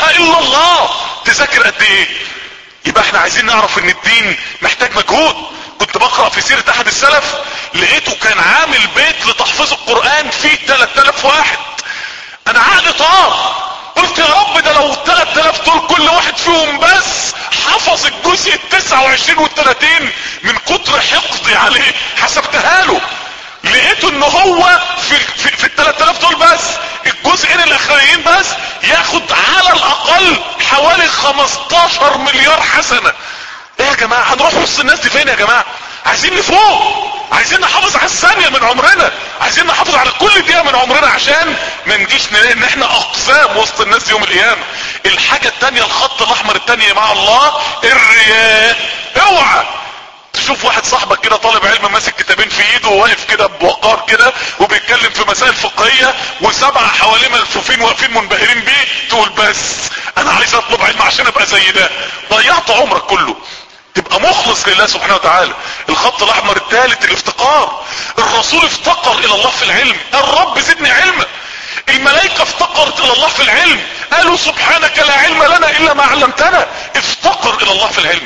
اله الا الله تذاكر قد ايه؟ يبقى احنا عايزين نعرف ان الدين محتاج مجهود. كنت بقرأ في سيرة احد السلف لقيته كان عامل بيت لتحفيظ القرآن فيه ثلاثة آلاف واحد. انا عقلي طار، قلت يا رب ده لو ثلاثة آلاف دول كل واحد فيهم بس حفظ الجزء التسعة وعشرين والثلاثين من كتر حقدي عليه حسبتها له، لقيته ان هو في في, في ال ثلاثة آلاف دول بس الجزئين الاخرين بس ياخد على الاقل حوالي خمستاشر مليار حسنة. ايه يا جماعة هنروح وسط الناس دي فين يا جماعة؟ عايزين نفوق، عايزين نحافظ على الثانية من عمرنا، عايزين نحافظ على كل دقيقة من عمرنا عشان ما نجيش نلاقي ان احنا اقسام وسط الناس يوم القيامة. الحاجة التانية الخط الاحمر التانية مع الله الرياء. اوعى تشوف واحد صاحبك كده طالب علم ماسك كتابين في ايده وواقف كده بوقار كده وبيتكلم في مسائل فقهية وسبعة حواليه ملفوفين واقفين منبهرين بيه، تقول بس انا عايز اطلب علم عشان ابقى زي ده. ضيعت عمرك كله. تبقى مخلص لله سبحانه وتعالى. الخط الاحمر الثالث الافتقار. الرسول افتقر الى الله في العلم، الرب زدني علما. الملائكة افتقرت الى الله في العلم، قالوا سبحانك لا علم لنا الا ما علمتنا. افتقر الى الله في العلم.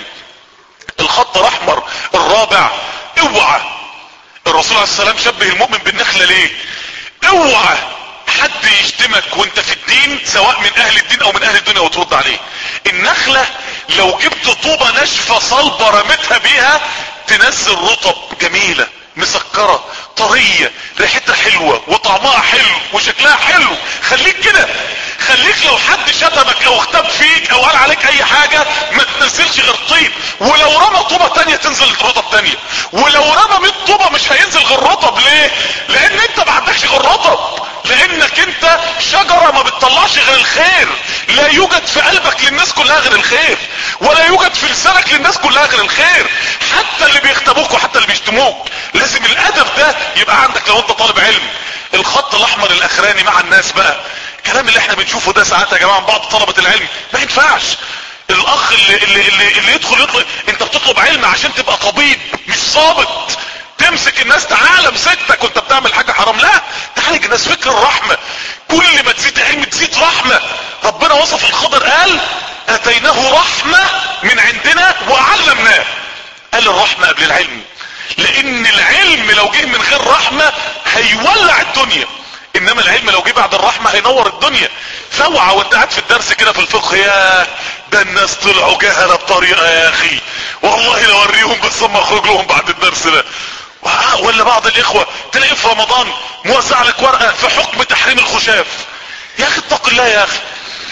الخط الاحمر الرابع اوعى. الرسول عليه السلام شبه المؤمن بالنخلة ليه؟ اوعى حد يشتمك وانت في الدين سواء من اهل الدين او من اهل الدنيا وترد عليه. النخلة لو جبت طوبة ناشفة صلبة رمتها بيها تنزل رطب جميلة مسكرة طرية ريحتها حلوة وطعمها حلو وشكلها حلو. خليك كده، خليك لو حد شتمك او اختب فيك او قال عليك اي حاجة ما تنزلش غير طيب، ولو رمى طوبة تانية تنزل رطب تانية، ولو رمى مية طوبة مش هينزل غير رطب. ليه؟ لان انت ما عندكش غير رطب، لانك انت شجرة ما بتطلعش غير الخير. لا يوجد في قلبك للناس كلها غير الخير، ولا يوجد في لسانك للناس كلها غير الخير. حتى اللي بيختبوك وحتى اللي بيشتموك لازم الادب ده يبقى عندك لو انت طالب علم. الخط الاحمر الاخراني مع الناس بقى، الكلام اللي احنا بنشوفه ده ساعات يا جماعة بعض طلبة العلم ما ينفعش. الاخ اللي, اللي, اللي, اللي يدخل يطلب، انت بتطلب علم عشان تبقى طبيب مش ضابط تمسك الناس تعالى مسكتك وانت بتعمل حاجة حرام. لا، تعالج الناس. فكر الرحمة، كل ما تزيد علم تزيد رحمة. ربنا وصف الخضر قال اتيناه رحمة من عندنا وعلمناه. قال الرحمة قبل العلم، لان العلم لو جه من غير رحمة هيولع الدنيا، انما العلم لو جه بعد الرحمة هينور الدنيا. فوعى وانت قاعد في الدرس كده في الفقه، يا ده الناس طلعوا جهلة بطريقة يا اخي، والله لو اوريهم بس اما اخرج لهم بعد الدرس ده. ولا بعض الاخوة تلاقي في رمضان موزع لك ورقة في حكم تحريم الخشاف. يا اخي اتق الله يا اخي.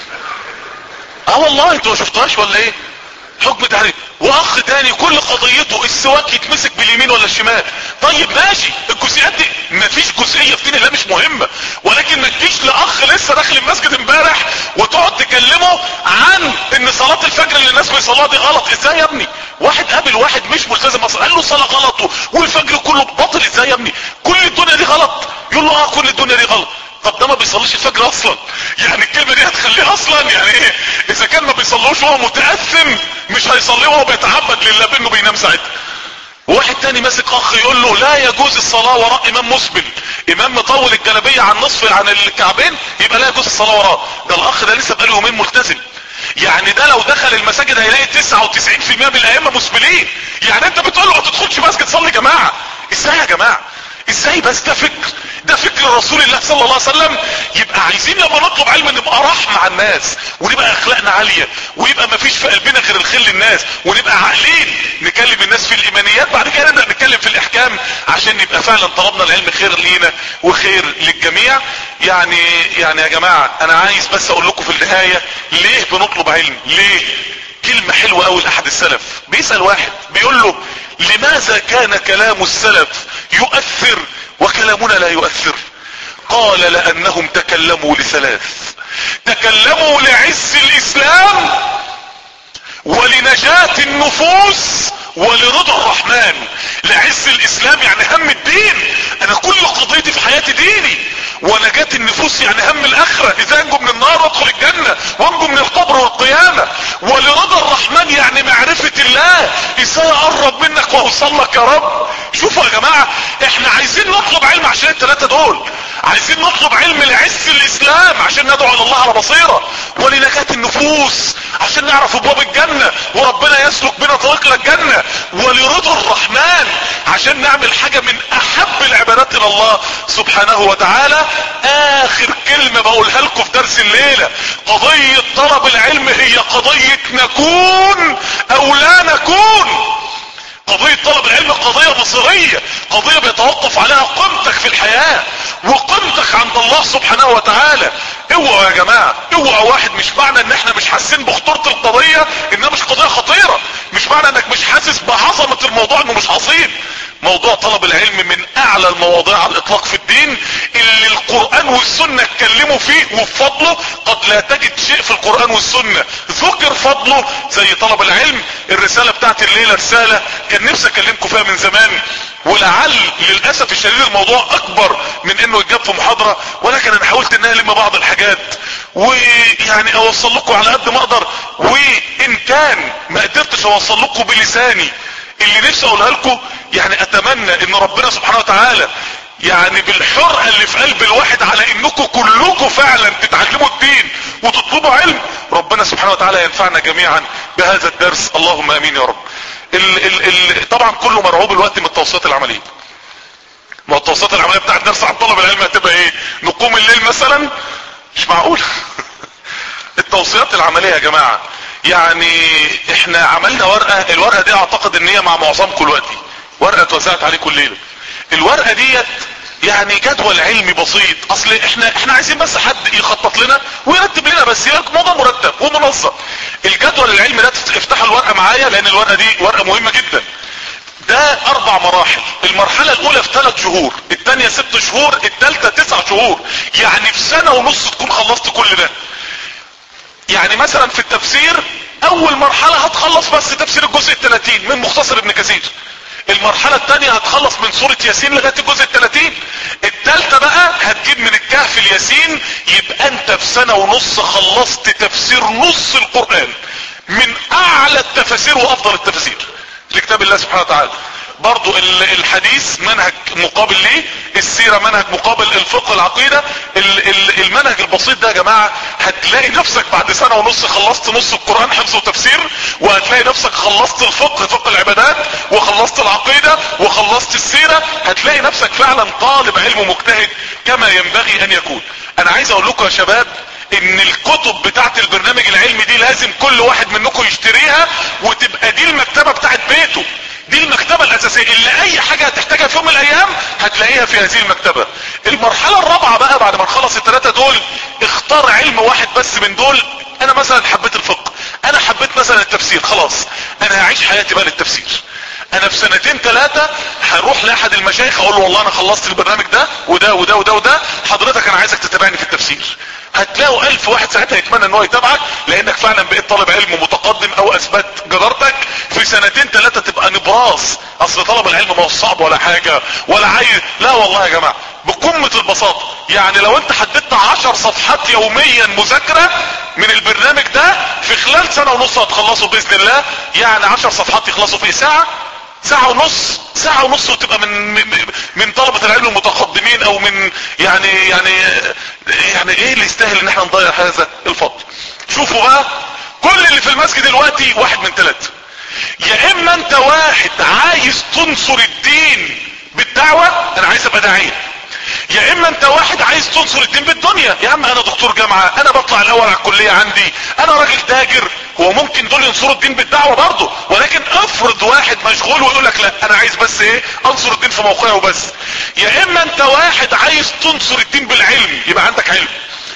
اه والله انتوا ما شفتهاش ولا ايه؟ حكم تحريم. واخ تاني كل قضيته السواك يتمسك باليمين ولا الشمال. طيب ماشي، الجزئيات دي مفيش جزئية في دين الله مش مهمة، ولكن ما تجيش لاخ لسه داخل المسجد امبارح وتقعد تكلمه عن ان صلاة الفجر اللي الناس بيصلوها دي غلط. ازاي يا ابني؟ واحد قابل واحد مش ملتزم اصلا قال له الصلاة غلط والفجر كله باطل. ازاي يا ابني؟ كل الدنيا دي غلط؟ يقول له اه كل الدنيا دي غلط. طب ده ما بيصليش الفجر اصلا، يعني الكلمة دي هتخليه اصلا يعني ايه؟ اذا كان ما بيصلوش وهو متأثم مش هيصليه وهو بيتعبد لله بانه بينام ساعتها. واحد تاني ماسك اخ يقول له لا يجوز الصلاة وراء امام مسبل، امام مطول الجلابية عن نصف عن الكعبين يبقى لا يجوز الصلاة وراه. ده الاخ ده لسه بقاله يومين ملتزم، يعني ده لو دخل المساجد هيلاقي تسعة وتسعين في المية من الائمة مسبلين. يعني انت بتقول له ما تدخلش مسجد صلي جماعة. ازاي يا جماعة؟ ازاي؟ بس ده فكر، ده فكر رسول الله صلى الله عليه وسلم. يبقى عايزين لما نطلب علم نبقى رحمة على الناس، ونبقى اخلاقنا عالية، ويبقى ما فيش في قلبنا غير الخير للناس، ونبقى عاقلين نكلم الناس في الايمانيات، بعد كده نبدأ نتكلم في الاحكام عشان نبقى فعلا طلبنا العلم خير لينا وخير للجميع. يعني يعني يا جماعة انا عايز بس اقول لكم في النهاية ليه بنطلب علم. ليه؟ كلمة حلوة قوي لاحد السلف بيسأل واحد بيقول له لماذا كان كلام السلف يؤثر وكلامنا لا يؤثر؟ قال لانهم تكلموا لثلاث: تكلموا لعز الاسلام ولنجاة النفوس ولرضا الرحمن. لعز الاسلام يعني هم الدين، انا كل قضيتي في حياتي ديني. ونجاة النفوس يعني هم الاخرة، اذا انجو من النار وادخل الجنة وانجو من القبر والقيامة. ولرضا الرحمن يعني معرفة الله، ازاي اقرب منك واوصل لك يا رب. شوفوا يا جماعة احنا عايزين نطلب علم عشان الثلاثة دول، عايزين نطلب علم لعز الاسلام عشان ندعو على الله على بصيرة، ولنجاة النفوس عشان نعرف ابواب الجنة وربنا يسلك بنا طريق للجنة، ولرضا الرحمن عشان نعمل حاجة من احب العبادات الى الله سبحانه وتعالى. اخر كلمة بقولها لكم في درس الليلة، قضية طلب العلم هي قضية نكون او لا نكون. قضية طلب العلم قضية مصيرية، قضية بيتوقف عليها قيمتك في الحياة وقيمتك عند الله سبحانه وتعالى. اوعوا يا جماعة، اوعوا واحد، مش معنى ان احنا مش حاسين بخطورة القضية انها مش قضية خطيرة، مش معنى انك مش حاسس بعظمة الموضوع انه مش عظيم. موضوع طلب العلم من اعلى المواضيع على الاطلاق في الدين، اللي القرآن والسنة اتكلموا فيه وبفضله قد لا تجد شيء في القرآن والسنة ذكر فضله زي طلب العلم. الرسالة بتاعت الليلة رسالة كان نفسي اكلمكم فيها من زمان، ولعل للأسف الشديد الموضوع اكبر من انه يتجاب في محاضرة، ولكن انا حاولت ان الم بعض الحاجات ويعني اوصل لكم على قد ما اقدر، وان كان ما قدرتش اوصل لكم بلساني اللي نفسي اقولها لكم، يعني اتمنى ان ربنا سبحانه وتعالى يعني بالحرقة اللي في قلب الواحد على انكم كلكم فعلا تتعلموا الدين وتطلبوا علم، ربنا سبحانه وتعالى ينفعنا جميعا بهذا الدرس، اللهم امين يا رب. ال ال ال طبعا كله مرعوب الوقت من التوصيات العملية. ما التوصيات العملية بتاعت درس عن طلب العلم هتبقى ايه؟ نقوم الليل مثلا؟ مش معقول. التوصيات العملية يا جماعة، يعني احنا عملنا ورقة، الورقة دي اعتقد ان هي مع معظمكم دلوقتي، ورقة اتوزعت عليكم الليلة. الورقة ديت يعني جدول علمي بسيط، اصل احنا احنا عايزين بس حد يخطط لنا ويرتب لنا، بس موضوع مرتب ومنظم. الجدول العلمي ده افتحوا الورقة معايا لان الورقة دي ورقة مهمة جدا. ده اربع مراحل، المرحلة الاولى في ثلاث شهور، الثانية ست شهور، الثالثة تسع شهور، يعني في سنة ونص تكون خلصت كل ده. يعني مثلا في التفسير اول مرحلة هتخلص بس تفسير الجزء الثلاثين من مختصر ابن كثير، المرحلة الثانية هتخلص من سورة ياسين لغاية الجزء الثلاثين، الثالثة بقى هتجيب من الكهف الياسين، يبقى انت في سنة ونص خلصت تفسير نص القرآن من اعلى التفاسير وافضل التفاسير لكتاب الله سبحانه وتعالى. برضو الحديث منهج مقابل ليه، السيرة منهج مقابل الفقه العقيدة. المنهج البسيط ده يا جماعة هتلاقي نفسك بعد سنة ونص خلصت نص القرآن حفظ وتفسير، وهتلاقي نفسك خلصت الفقه فقه العبادات، وخلصت العقيدة، وخلصت السيرة. هتلاقي نفسك فعلا طالب علم مجتهد كما ينبغي ان يكون. انا عايز اقول لكم يا شباب ان الكتب بتاعت البرنامج العلمي دي لازم كل واحد منكم يشتريها وتبقى دي المكتبة بتاعت بيته، دي المكتبة الاساسية اللي اي حاجة هتحتاجها في يوم من الايام هتلاقيها في هذه المكتبة. المرحلة الرابعة بقى بعد ما نخلص الثلاثة دول، اختار علم واحد بس من دول. انا مثلا حبيت الفقه، انا حبيت مثلا التفسير، خلاص انا هعيش حياتي بقى للتفسير. انا في سنتين ثلاثة هروح لاحد المشايخ اقول له والله انا خلصت البرنامج ده وده وده وده وده، حضرتك انا عايزك تتابعني في التفسير. هتلاقوا الف واحد ساعتها يتمنى ان هو يتابعك، لانك فعلا بقيت طالب علم متقدم او اثبت جدارتك. في سنتين ثلاثة تبقى نبراس. اصل طلب العلم ما هو صعب ولا حاجة ولا عايز، لا والله يا جماعة بقمة البساطة. يعني لو انت حددت عشر صفحات يوميا مذاكرة من البرنامج ده في خلال سنة ونص هتخلصوا باذن الله. يعني عشر صفحات يخلصوا في ساعة، ساعة ونص، ساعة ونص وتبقى من من طلبة العلم المتقدمين، او من يعني يعني يعني ايه اللي يستاهل ان احنا نضيع هذا الفضل. شوفوا بقى، كل اللي في المسجد دلوقتي واحد من ثلاثة، يا اما انت واحد عايز تنصر الدين بالدعوة، انا عايز ابقى داعية، يا اما انت واحد عايز تنصر الدين بالدنيا. يا عم انا دكتور جامعة، انا بطلع الاول على الكلية عندي، انا راجل تاجر. هو ممكن دول ينصروا الدين بالدعوة برضه، ولكن افرض واحد مشغول ويقول لك لا انا عايز بس ايه انصر الدين في موقعي وبس. يا اما انت واحد عايز تنصر الدين بالعلم، يبقى عندك علم.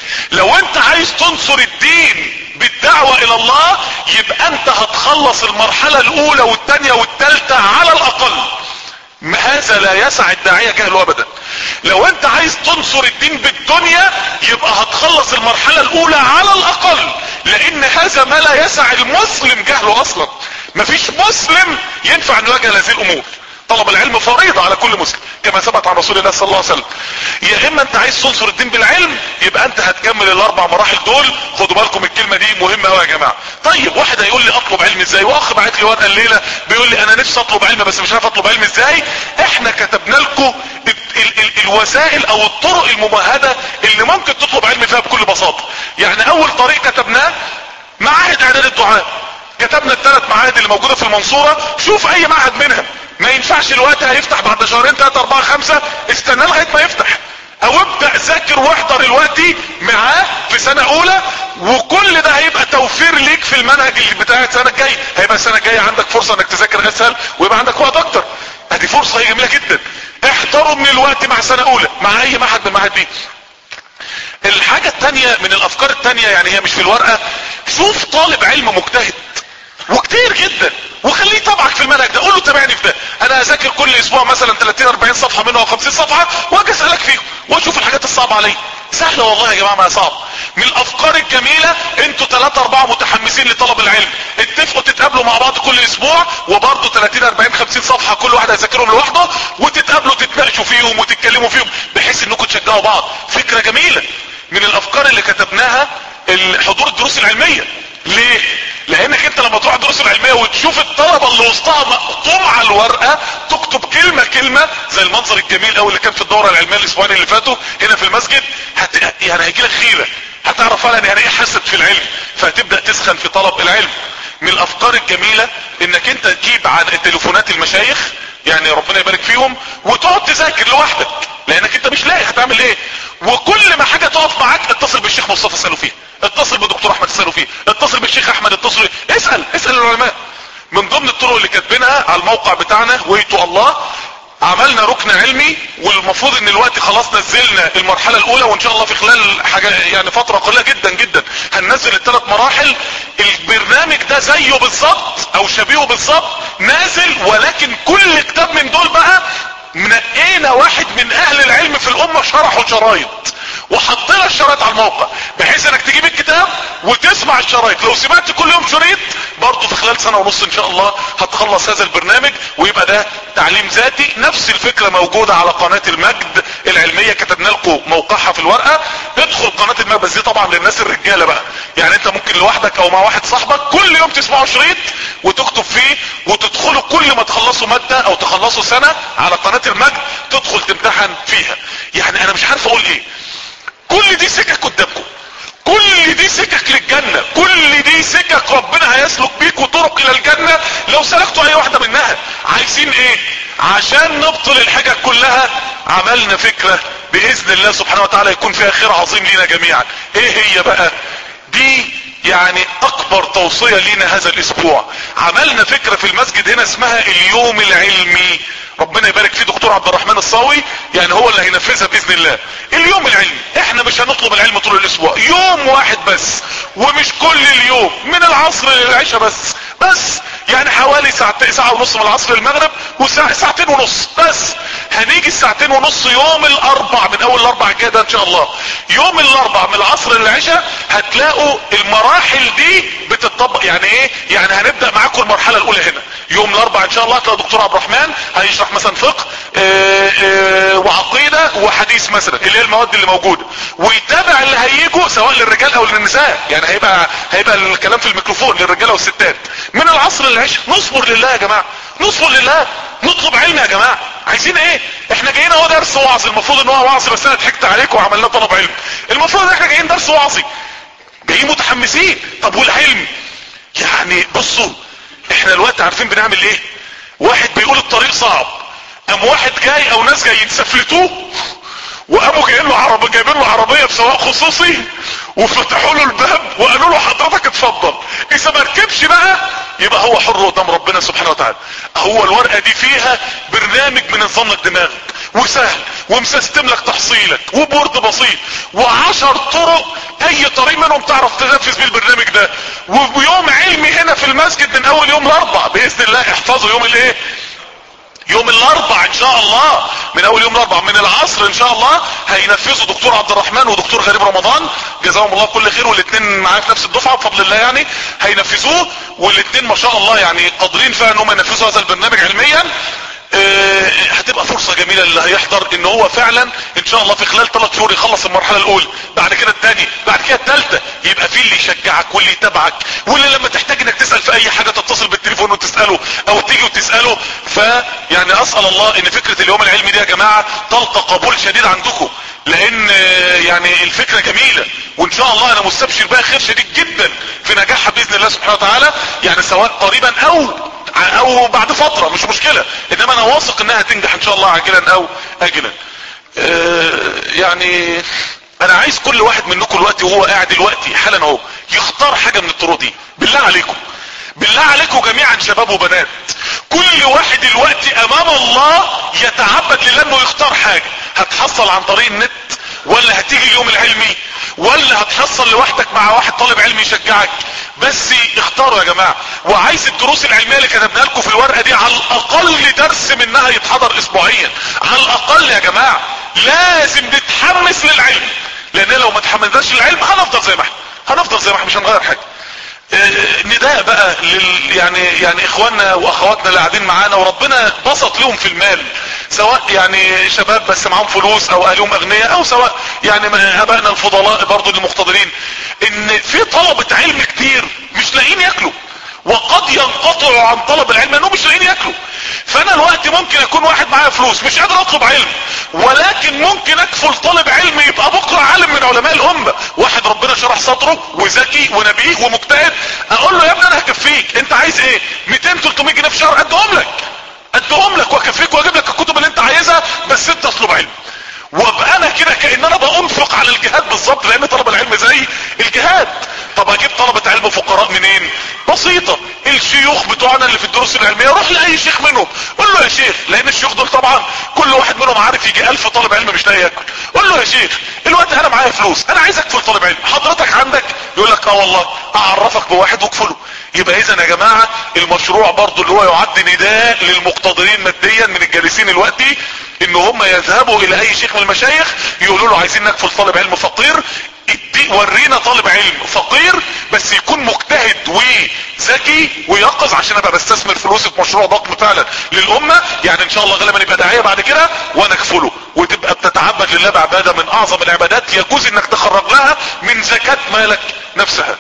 لو انت عايز تنصر الدين بالدعوة الى الله، يبقى انت هتخلص المرحلة الاولى والثانية والثالثة على الاقل. هذا لا يسع الداعية جهله ابدا. لو انت عايز تنصر الدين بالدنيا، يبقى هتخلص المرحلة الاولى على الاقل، لان هذا ما لا يسع المسلم جهله اصلا. مفيش مسلم ينفع انه يجهل هذه الامور. طلب العلم فريضة على كل مسلم كما ثبت عن رسول الله صلى الله عليه وسلم. يا اما انت عايز تنصر الدين بالعلم، يبقى انت هتكمل الاربع مراحل دول. خدوا بالكم الكلمة دي مهمة قوي يا جماعة. طيب واحد هيقول لي اطلب علم ازاي؟ واخ بعت لي ورقة الليلة بيقول لي انا نفسي اطلب علم بس مش عارف اطلب علم ازاي. احنا كتبنا لكم ال ال ال الوسائل او الطرق الممهدة اللي ممكن تطلب علم فيها بكل بساطة. يعني اول طريق كتبناه معاهد اعداد الدعاء، كتبنا الثلاث معاهد اللي موجودة في المنصورة، شوف اي معهد منها. ما ينفعش الوقت هيفتح بعد شهرين ثلاثة اربعة خمسة، استنى لغاية ما يفتح، او ابدأ ذاكر واحضر الوقت معاه في سنة اولى، وكل ده هيبقى توفير ليك في المنهج اللي بتاع السنة الجاية. هيبقى السنة الجاية عندك فرصة انك تذاكر اسهل ويبقى عندك وقت اكتر. ادي فرصة هي جميلة جدا، احضروا من الوقت مع سنة اولى مع اي معهد من المعاهد دي. الحاجة التانية من الافكار التانية، يعني هي مش في الورقة، شوف طالب علم مجتهد وكتير جدا وخليه يتابعك في المنهج ده، قول له تابعني في ده، انا هذاكر كل اسبوع مثلا ثلاثين اربعين صفحة منه او خمسين صفحة واجي اسالك فيهم واشوف الحاجات الصعبة عليا. سهلة والله يا جماعة، ما صعب. من الافكار الجميلة، انتوا ثلاثة اربعة متحمسين لطلب العلم، اتفقوا تتقابلوا مع بعض كل اسبوع، وبرضه ثلاثين اربعين خمسين صفحة كل واحد هيذاكرهم لوحده، وتتقابلوا تتناقشوا فيهم وتتكلموا فيهم بحيث انكم تشجعوا بعض. فكرة جميلة. من الافكار اللي كتبناها حضور الدروس العلمية. ليه؟ لانك انت لما تروح الدروس العلمية وتشوف الطلبة اللي وسطها مقطوم على الورقة، تكتب كلمة كلمة زي المنظر الجميل قوي اللي كان في الدورة العلمية الاسبوعين اللي فاتوا هنا في المسجد، هت... يعني هيجيلك خيرة، هتعرف فعلا يعني ايه حسد في العلم، فهتبدأ تسخن في طلب العلم. من الافكار الجميلة انك انت تجيب عن تليفونات المشايخ، يعني ربنا يبارك فيهم، وتقعد تذاكر لوحدك لانك انت مش لاقي هتعمل ايه، وكل ما حاجة تقف معاك اتصل بالشيخ مصطفى اسأله فيها، اتصل بدكتور احمد اسأله فيه، اتصل بالشيخ احمد، اتصل اسأل اسأل العلماء. من ضمن الطرق اللي كاتبينها على الموقع بتاعنا ويتو الله، عملنا ركن علمي، والمفروض ان الوقت خلاص نزلنا المرحلة الاولى، وان شاء الله في خلال حاجة يعني فترة قليلة جدا جدا هننزل الثلاث مراحل. البرنامج ده زيه بالظبط او شبيهه بالظبط نازل، ولكن كل كتاب من دول بقى منقينا واحد من اهل العلم في الامة شرحوا شرايط وحطينا الشرايط على الموقع، بحيث انك تجيب الكتاب وتسمع الشرايط. لو سمعت كل يوم شريط برضه في خلال سنة ونص ان شاء الله هتخلص هذا البرنامج، ويبقى ده تعليم ذاتي. نفس الفكرة موجودة على قناة المجد العلمية، كتبنا لكم موقعها في الورقة. ادخل قناة المجد، بس دي طبعا للناس الرجالة بقى، يعني انت ممكن لوحدك او مع واحد صاحبك كل يوم تسمعوا شريط وتكتب فيه، وتدخلوا كل ما تخلصوا مادة او تخلصوا سنة على قناة المجد تدخل تمتحن فيها. يعني انا مش عارف اقول ايه، كل دي سكك قدامكم، كل دي سكك للجنة، كل دي سكك ربنا هيسلك بيك وطرق الى الجنة لو سلكتوا اي واحدة منها. عايزين ايه؟ عشان نبطل الحاجة كلها عملنا فكرة باذن الله سبحانه وتعالى يكون فيها خير عظيم لينا جميعا. ايه هي بقى دي؟ يعني اكبر توصية لينا هذا الاسبوع، عملنا فكرة في المسجد هنا اسمها اليوم العلمي. ربنا يبارك فيه دكتور عبد الرحمن الصاوي، يعني هو اللي هينفذها باذن الله. اليوم العلمي احنا مش هنطلب العلم طول الاسبوع، يوم واحد بس، ومش كل اليوم، من العصر للعشاء بس بس يعني حوالي ساعتين، ساعة ونص من العصر للمغرب، وساعتين ونص بس. هنيجي الساعتين ونص يوم الاربع، من اول الاربع كده ان شاء الله، يوم الاربع من العصر للعشاء هتلاقوا المراحل دي بتطبق. يعني ايه؟ يعني هنبدأ معاكم المرحلة الاولى هنا يوم الاربع ان شاء الله. هتلاقوا دكتور عبد الرحمن هيشرح مثلا فقه اه اه وعقيدة وحديث مثلا، اللي هي المواد اللي موجودة، ويتابع اللي هيجوا سواء للرجال او للنساء. يعني هيبقى هيبقى الكلام في الميكروفون للرجال والستات. من العصر للعشاء نصبر لله يا جماعة، نصبر لله، نطلب علم يا جماعة. عايزين ايه؟ احنا جايين اهو درس وعظ، المفروض ان هو وعظ بس انا ضحكت عليكم وعملنا طلب علم. المفروض ان احنا جايين درس وعظي، جايين متحمسين. طب والعلم؟ يعني بصوا احنا الوقت عارفين بنعمل ايه؟ واحد بيقول الطريق صعب، قام واحد جاي او ناس جايين سفلتوه، وقاموا جايين له عربيه، جايبين له عربيه بسواق خصوصي، وفتحوا له الباب وقالوا له حضرتك اتفضل. اذا ما ركبش بقى يبقى هو حر قدام ربنا سبحانه وتعالى. هو الورقه دي فيها برنامج منظم لك دماغك وسهل ومسستم لك تحصيلك وبورد بسيط وعشر طرق، اي طريق منهم تعرف تنفذ بيه البرنامج ده. ويوم علمي هنا في المسجد من اول يوم الاربع باذن الله. احفظوا يوم الايه؟ يوم الاربع ان شاء الله، من اول يوم الاربع من العصر ان شاء الله هينفذوا دكتور عبد الرحمن ودكتور غريب رمضان جزاهم الله كل خير، والاثنين معايا في نفس الدفعه بفضل الله. يعني هينفذوه، والاثنين ما شاء الله يعني قادرين فعلا ان هم ينفذوا هذا البرنامج علميا. اه هتبقى فرصة جميلة اللي هيحضر ان هو فعلا ان شاء الله في خلال ثلاث شهور يخلص المرحلة الاولى، بعد كده الثانية، بعد كده الثالثة. يبقى في اللي يشجعك واللي يتابعك، واللي لما تحتاج انك تسأل في اي حاجة تتصل بالتليفون التليفون وتسأله او تيجي وتسأله. فيعني اسأل الله ان فكرة اليوم العلمي دي يا جماعة تلقى قبول شديد عندكم، لان يعني الفكرة جميلة، وان شاء الله انا مستبشر بها خير شديد جدا في نجاحها باذن الله سبحانه وتعالى، يعني سواء قريبا او او بعد فترة مش مشكلة، انما انا واثق انها تنجح ان شاء الله عاجلا او اجلا. اه يعني انا عايز كل واحد منكم دلوقتي وهو قاعد دلوقتي حالا اهو يختار حاجة من الطرق دي، بالله عليكم بالله عليكم جميعا شباب وبنات، كل واحد دلوقتي امام الله يتعبد لله انه يختار حاجة. هتحصل عن طريق النت، ولا هتيجي اليوم العلمي، ولا هتحصل لوحدك مع واحد طالب علمي يشجعك؟ بس اختاروا يا جماعة. وعايز الدروس العلمية اللي كتبناها لكم في الورقة دي على الاقل درس منها يتحضر اسبوعيا على الاقل يا جماعة. لازم نتحمس للعلم، لان لو ما تحمسناش للعلم هنفضل زي ما احنا هنفضل زي ما احنا مش هنغير حاجة. اه نداء بقى لل يعني يعني اخواننا واخواتنا اللي قاعدين معانا وربنا بسط لهم في المال، سواء يعني شباب بس معاهم فلوس او اهلهم اغنياء، او سواء يعني ابائنا الفضلاء برضو المقتدرين، ان في طلبة علم كتير مش لاقيين ياكلوا، وقد ينقطعوا عن طلب العلم انهم مش لاقيين ياكلوا. فانا الوقت ممكن اكون واحد معايا فلوس مش قادر اطلب علم، ولكن ممكن اكفل طالب علم يبقى بكره عالم من علماء الامه، واحد ربنا شرح صدره وذكي ونبيه ومجتهد، اقول له يا ابني انا هكفيك، انت عايز ايه؟ مئتين تلتمية جنيه في الشهر ادهم لك ادهم لك واكفيك واجيب لك الكتب اللي انت عايزها، بس انت اطلب علم. وابقى انا كده كأن انا بانفق على الجهاد بالظبط، لان طلب العلم زي الجهاد. طب اجيب طلبة علم فقراء منين؟ بسيطة، الشيوخ بتوعنا اللي في الدروس العلمية، روح لاي شيخ منهم قول له يا شيخ، لان الشيوخ دول طبعا كل واحد منهم عارف يجي الف طالب علم مش لاقي ياكل، قول له يا شيخ الوقت انا معايا فلوس، انا عايز اكفل طالب علم، حضرتك عندك؟ يقول لك اه والله، اعرفك بواحد واكفله. يبقى اذا يا جماعة المشروع برضو اللي هو يعد نداء للمقتدرين ماديا من الجالسين الوقتي، ان هم يذهبوا الى اي شيخ من المشايخ يقولوا له عايزين نكفل طالب علم فقير، ورينا طالب علم فقير بس يكون مجتهد وذكي ويقظ، عشان ابقى بستثمر فلوسي في مشروع ضخم فعلا للامة. يعني ان شاء الله غالبا يبقى داعية بعد كده وانا اكفله، وتبقى بتتعبد لله بعبادة من اعظم العبادات يجوز انك تخرج لها من زكاة مالك نفسها.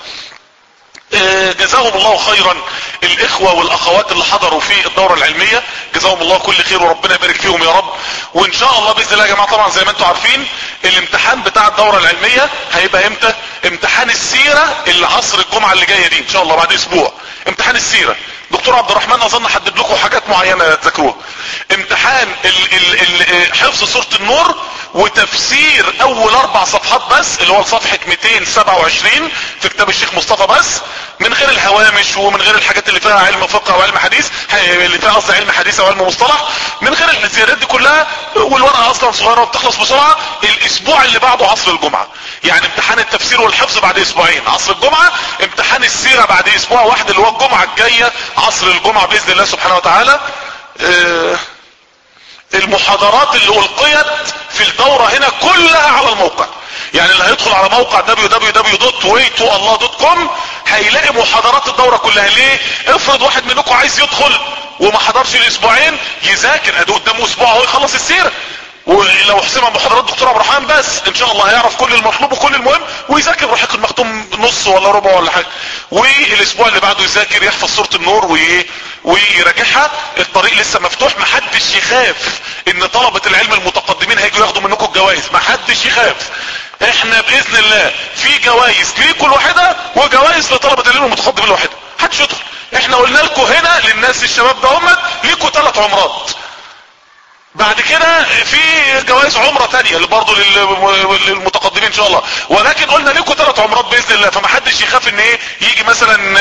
جزاهم الله خيرا الاخوة والاخوات اللي حضروا في الدورة العلمية، جزاهم الله كل خير وربنا يبارك فيهم يا رب. وان شاء الله باذن الله يا جماعة طبعا زي ما انتم عارفين الامتحان بتاع الدورة العلمية هيبقى امتى؟ امتحان السيرة اللي عصر الجمعة اللي جاية دي ان شاء الله بعد اسبوع، امتحان السيرة. دكتور عبد الرحمن اظن حدد لكم حاجات معينة تذاكروها. امتحان ال ال ال حفظ سورة النور وتفسير اول اربع صفحات بس، اللي هو صفحة مئتين وسبعة وعشرين في كتاب الشيخ مصطفى، بس من غير الهوامش ومن غير الحاجات اللي فيها علم فقه وعلم حديث، اللي فيها قصدي علم حديث وعلم مصطلح، من غير الزيادات دي كلها، والورقة اصلا صغيرة وبتخلص بسرعة. الاسبوع اللي بعده عصر الجمعة، يعني امتحان التفسير والحفظ بعد اسبوعين عصر الجمعة، امتحان السيرة بعد اسبوع واحد اللي هو الجمعة الجاية عصر الجمعة باذن الله سبحانه وتعالى. اه المحاضرات اللي القيت في الدورة هنا كلها على الموقع، يعني اللي هيدخل على موقع دبليو دبليو دبليو دوت واي تو الله دوت كوم هيلاقي محاضرات الدورة كلها. ليه؟ افرض واحد منكم عايز يدخل وما حضرش الاسبوعين، يذاكر ادي قدامه اسبوع هو يخلص السيرة، ولو حسبها محاضرات دكتور عبد الرحمن بس ان شاء الله هيعرف كل المطلوب وكل المهم، ويذاكر رحيق المختوم نص ولا ربع ولا حاجة، والاسبوع اللي بعده يذاكر يحفظ سورة النور وي... ويراجعها. الطريق لسه مفتوح، محدش يخاف ان طلبة العلم المتقدمين هيجوا ياخدوا منكم الجوائز، محدش يخاف. احنا باذن الله في جوائز ليكم الواحدة وجوائز لطلبة العلم المتقدمين الواحدة، محدش يدخل. احنا قلنا لكم هنا للناس الشباب ده هم ليكم ثلاث عمرات، بعد كده في جوائز عمرة تانية اللي برضو للمتقدمين ان شاء الله، ولكن قلنا لكم ثلاث عمرات باذن الله، فما حدش يخاف ان ايه يجي مثلا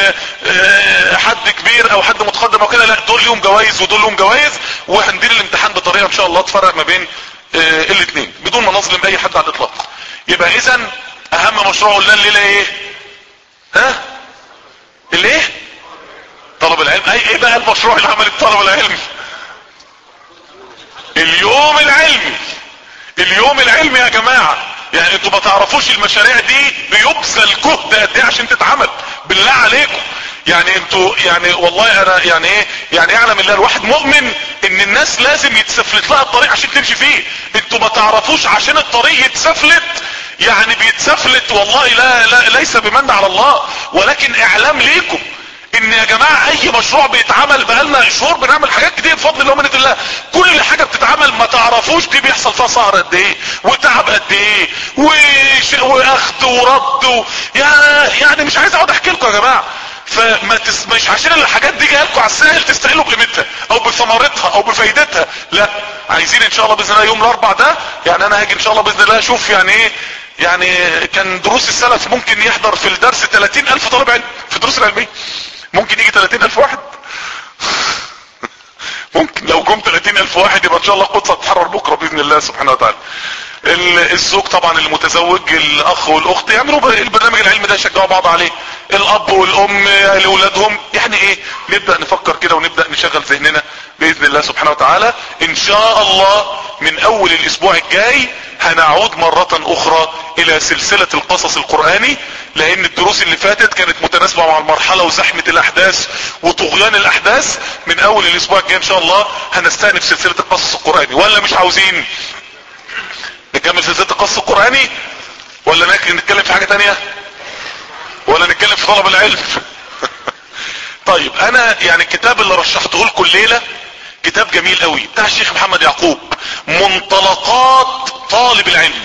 حد كبير او حد متقدم او كده، لا دول لهم جوائز ودول لهم جوائز، وهندير الامتحان بطريقة ان شاء الله تفرق ما بين الاثنين بدون ما نظلم اي حد على الاطلاق. يبقى اذا اهم مشروع قلنا الليلة ايه؟ ها؟ الايه؟ طلب العلم. اي ايه بقى المشروع اللي عمل طلب العلم؟ اليوم العلمي. اليوم العلمي يا جماعة، يعني انتوا ما تعرفوش المشاريع دي بيبذل جهد قد ايه عشان تتعمل، بالله عليكم. يعني انتوا يعني والله انا يعني ايه يعني يعلم الله الواحد مؤمن ان الناس لازم يتسفلت لها الطريق عشان تمشي فيه. انتوا ما تعرفوش عشان الطريق يتسفلت، يعني بيتسفلت والله لا, لا ليس بمن على الله، ولكن اعلام ليكم ان يا جماعة اي مشروع بيتعمل بقالنا شهور بنعمل حاجات كتير بفضل الله ومنة الله، كل حاجة بتتعمل ما تعرفوش دي بيحصل فيها سهر قد ايه وتعب قد ايه وش... واخد ورد و... يا يعني مش عايز اقعد احكي لكم يا جماعة. فما تس... مش عشان الحاجات دي جايه لكم على السهل تستقلوا بقيمتها او بثمرتها او بفايدتها، لا، عايزين ان شاء الله باذن الله يوم الاربع ده، يعني انا هاجي ان شاء الله باذن الله اشوف يعني ايه، يعني كان دروس السلف ممكن يحضر في الدرس ثلاثين الف طالب علم في الدروس العلمية، ممكن يجي ثلاثين الف واحد ممكن لو جم ثلاثين الف واحد يبقى ان شاء الله القدس هتتحرر بكره باذن الله سبحانه وتعالى. الزوج طبعا المتزوج الاخ والاخت يعملوا البرنامج العلمي ده يشجعوا بعض عليه، الاب والام لاولادهم، يعني ايه نبدأ نفكر كده ونبدأ نشغل ذهننا باذن الله سبحانه وتعالى. ان شاء الله من اول الاسبوع الجاي هنعود مرة اخرى الى سلسلة القصص القرآني، لان الدروس اللي فاتت كانت متناسبة مع المرحلة وزحمة الاحداث وطغيان الاحداث. من اول الاسبوع الجاي ان شاء الله هنستأنف سلسلة القصص القرآني، ولا مش عاوزين نكمل سلسلة القصص القرآني، ولا نتكلم في حاجة تانية، ولا نتكلم في طلب العلم؟ طيب انا يعني الكتاب اللي رشحته لكم الليلة كتاب جميل قوي بتاع الشيخ محمد يعقوب، منطلقات طالب العلم.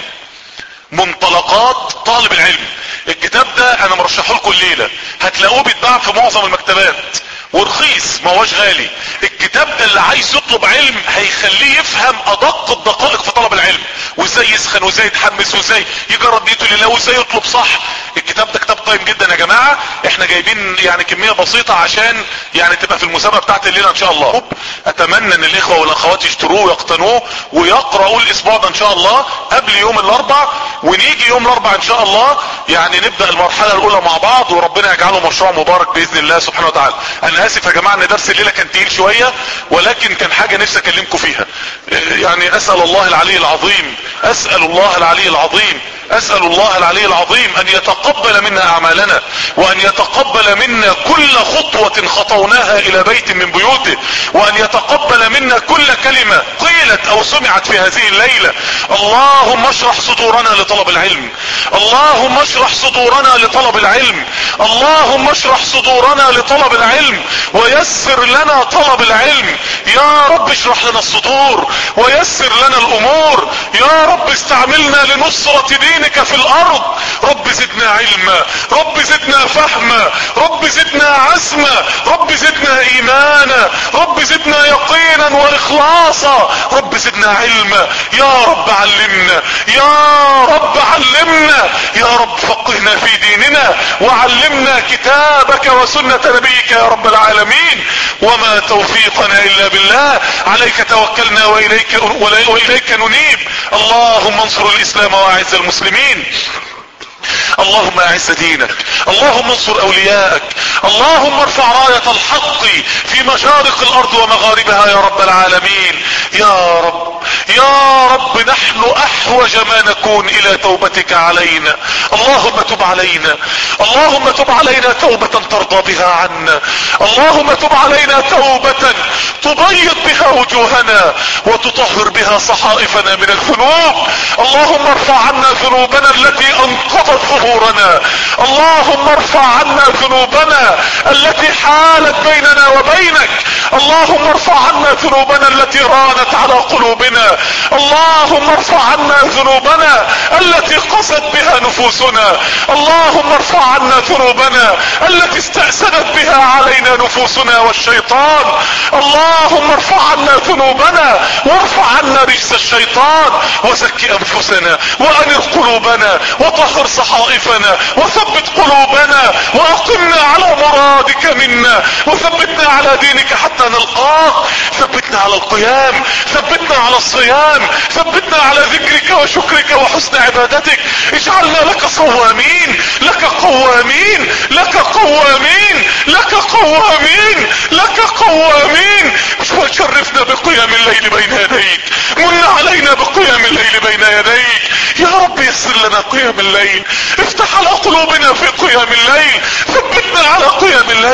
منطلقات طالب العلم، الكتاب ده انا مرشحه لكم الليلة، هتلاقوه بيتباع في معظم المكتبات ورخيص ما هوش غالي. الكتاب ده اللي عايز يطلب علم هيخليه يفهم ادق الدقائق في طلب العلم، وازاي يسخن وازاي يتحمس وازاي يجرد نيته لله وازاي يطلب صح. الكتاب ده كتاب قيم جدا يا جماعة، احنا جايبين يعني كمية بسيطة عشان يعني تبقى في المسابقة بتاعت الليلة ان شاء الله. اتمنى ان الاخوة والاخوات يشتروه ويقتنوه ويقرأوا الاسبوع ده ان شاء الله قبل يوم الاربع، ونيجي يوم الاربع ان شاء الله يعني نبدأ المرحلة الاولى مع بعض، وربنا يجعله مشروع مبارك باذن الله سبحانه وتعالى. انا اسف يا جماعة ان درس الليلة كان تقيل شوية، ولكن كان حاجة نفسي اكلمكم فيها. يعني اسأل الله العلي العظيم اسأل الله العلي العظيم اسأل الله العلي العظيم ان يتقبل منا اعمالنا، وان يتقبل منا كل خطوة خطوناها الى بيت من بيوته، وان يتقبل منا كل كلمة قيلت او سمعت في هذه الليلة. اللهم اشرح صدورنا لطلب العلم، اللهم اشرح صدورنا لطلب العلم، اللهم اشرح صدورنا لطلب العلم ويسر لنا طلب العلم. يا رب اشرح لنا الصدور ويسر لنا الامور، يا رب استعملنا لنصرة دينك في الارض. رب زدنا علما، رب زدنا فهما، رب زدنا عزما، رب زدنا ايمانا، رب زدنا يقينا واخلاصا، رب زدنا علما. يا رب علمنا، يا رب علمنا، يا رب فقهنا في ديننا وعلمنا كتابك وسنة نبيك يا رب العالمين. وما توفيقنا الا بالله، عليك توكلنا واليك, وإليك ننيب. اللهم انصر الاسلام واعز المسلمين، اللهم اعز دينك، اللهم انصر اولياءك، اللهم ارفع راية الحق في مشارق الارض ومغاربها يا رب العالمين. يا رب يا رب نحن احوج ما نكون الى توبتك علينا. اللهم تب علينا، اللهم تب علينا توبة ترضى بها عنا، اللهم تب علينا توبة تبيض بها وجوهنا وتطهر بها صحائفنا من الذنوب. اللهم ارفع عنا ذنوبنا التي انقضت ظهورنا، اللهم ارفع عنا ذنوبنا التي حالت بيننا وبينك، اللهم ارفع عنا ذنوبنا التي رانت على قلوبنا، اللهم ارفع عنا ذنوبنا التي قست بها نفوسنا، اللهم ارفع عنا ذنوبنا التي استأسدت بها علينا نفوسنا والشيطان، اللهم ارفع عنا ذنوبنا وارفع عنا رجس الشيطان، وزكي انفسنا وانر قلوبنا وطهر صحائفنا وثبت قلوبنا واقمنا على مرادك منا، وثبتنا على دينك حتى نلقاك، ثبتنا على القيام، ثبتنا على الصيام، ثبتنا على ذكرك وشكرك وحسن عبادتك. اجعلنا لك صوامين، لك قوامين، لك قوامين، لك قوامين، لك قوامين. وشرفنا بقيام الليل بين يديك، من علينا بقيام الليل بين يديك يا رب. يسر لنا قيام الليل، افتح على قلوبنا في قيام الليل، ثبتنا على قيام الليل،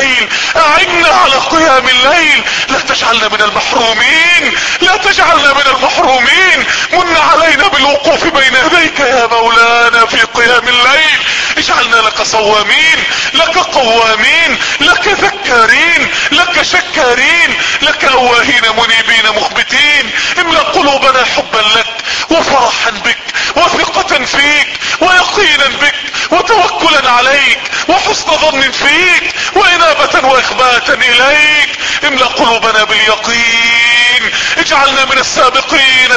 اعنا على قيام الليل، لا تجعلنا من المحرومين، لا تجعلنا من المحرومين. من علينا بالوقوف بين يديك يا مولانا في قيام الليل، اجعلنا لك صوامين، لك قوامين، لك ذكارين، لك شكارين، لك اواهين منيبين مخبتين. املأ قلوبنا حبا لك وفرحا بك وثقة فيك ويقينا بك وتوكلا عليك وحسن ظن فيك وانابة واخباتا اليك. املأ قلوبنا باليقين، اجعلنا من السابقين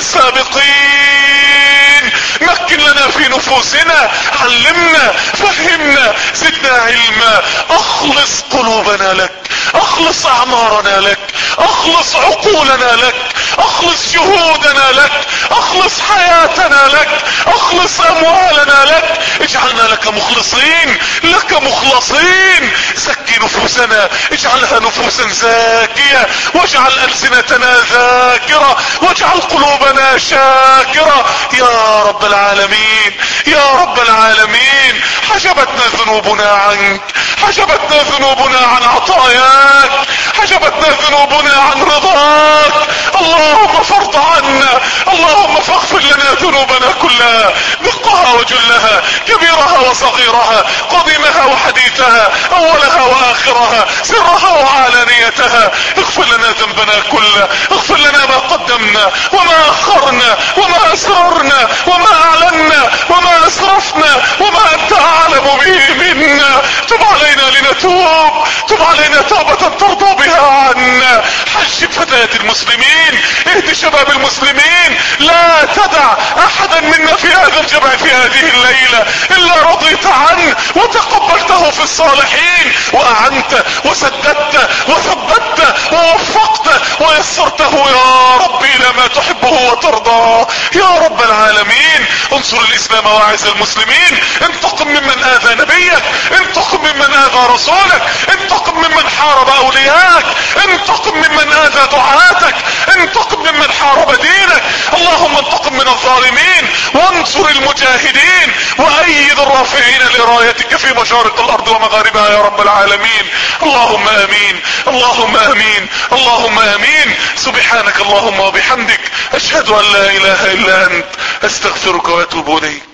السابقين. مكن لنا في نفوسنا، علمنا، فهمنا، زدنا علما. اخلص قلوبنا لك، اخلص اعمارنا لك، اخلص عقولنا لك، اخلص جهودنا لك، اخلص حياتنا لك، اخلص اموالنا لك. اجعلنا لك مخلصين، لك مخلصين. زكي نفوسنا، اجعلها نفوسا زاكية، واجعل ألسنتنا ذاكرة، واجعل قلوبنا شاكرة يا رب العالمين، يا رب العالمين. حجبتنا ذنوبنا عنك، حجبتنا ذنوبنا عن عطاياك، حجبتنا ذنوبنا عن رضاك. اللهم فارض عنا، اللهم فاغفر لنا ذنوبنا كلها، دقها وجلها، كبيرها وصغيرها، قديمها وحديثها، اولها واخرها، سرها وعلانيتها. اغفر لنا ذنبنا كله، اغفر لنا ما قدمنا وما اخرنا وما اسررنا وما اعلنا وما اسرفنا وما انت اعلم به منا. تب علينا لنتوب، تب علينا توبة ترضى بها عنا. حجب فتيات المسلمين، اهد شباب المسلمين. لا تدع احدا منا في هذا الجمع في هذه الليلة الا رضيت عنه وتقبلته في الصالحين، واعنت وسددت وثبت ووفقت ويسرته يا رب الى ما تحبه وترضى يا رب العالمين. انصر الاسلام واعز المسلمين. انتقم ممن اذى نبيك، انتقم ممن اذى رسولك، انتقم ممن حارب اولياءك، انتقم ممن اذى دعاتك، انتقم ممن حارب دينك. اللهم انتقم من الظالمين وانصر المجاهدين وايد الرافعين لرايتك في مشارق الارض ومغاربها يا رب العالمين. اللهم امين، اللهم امين، اللهم امين. سبحانك اللهم وبحمدك، اشهد ان لا اله الا انت، استغفرك واتوب اليك.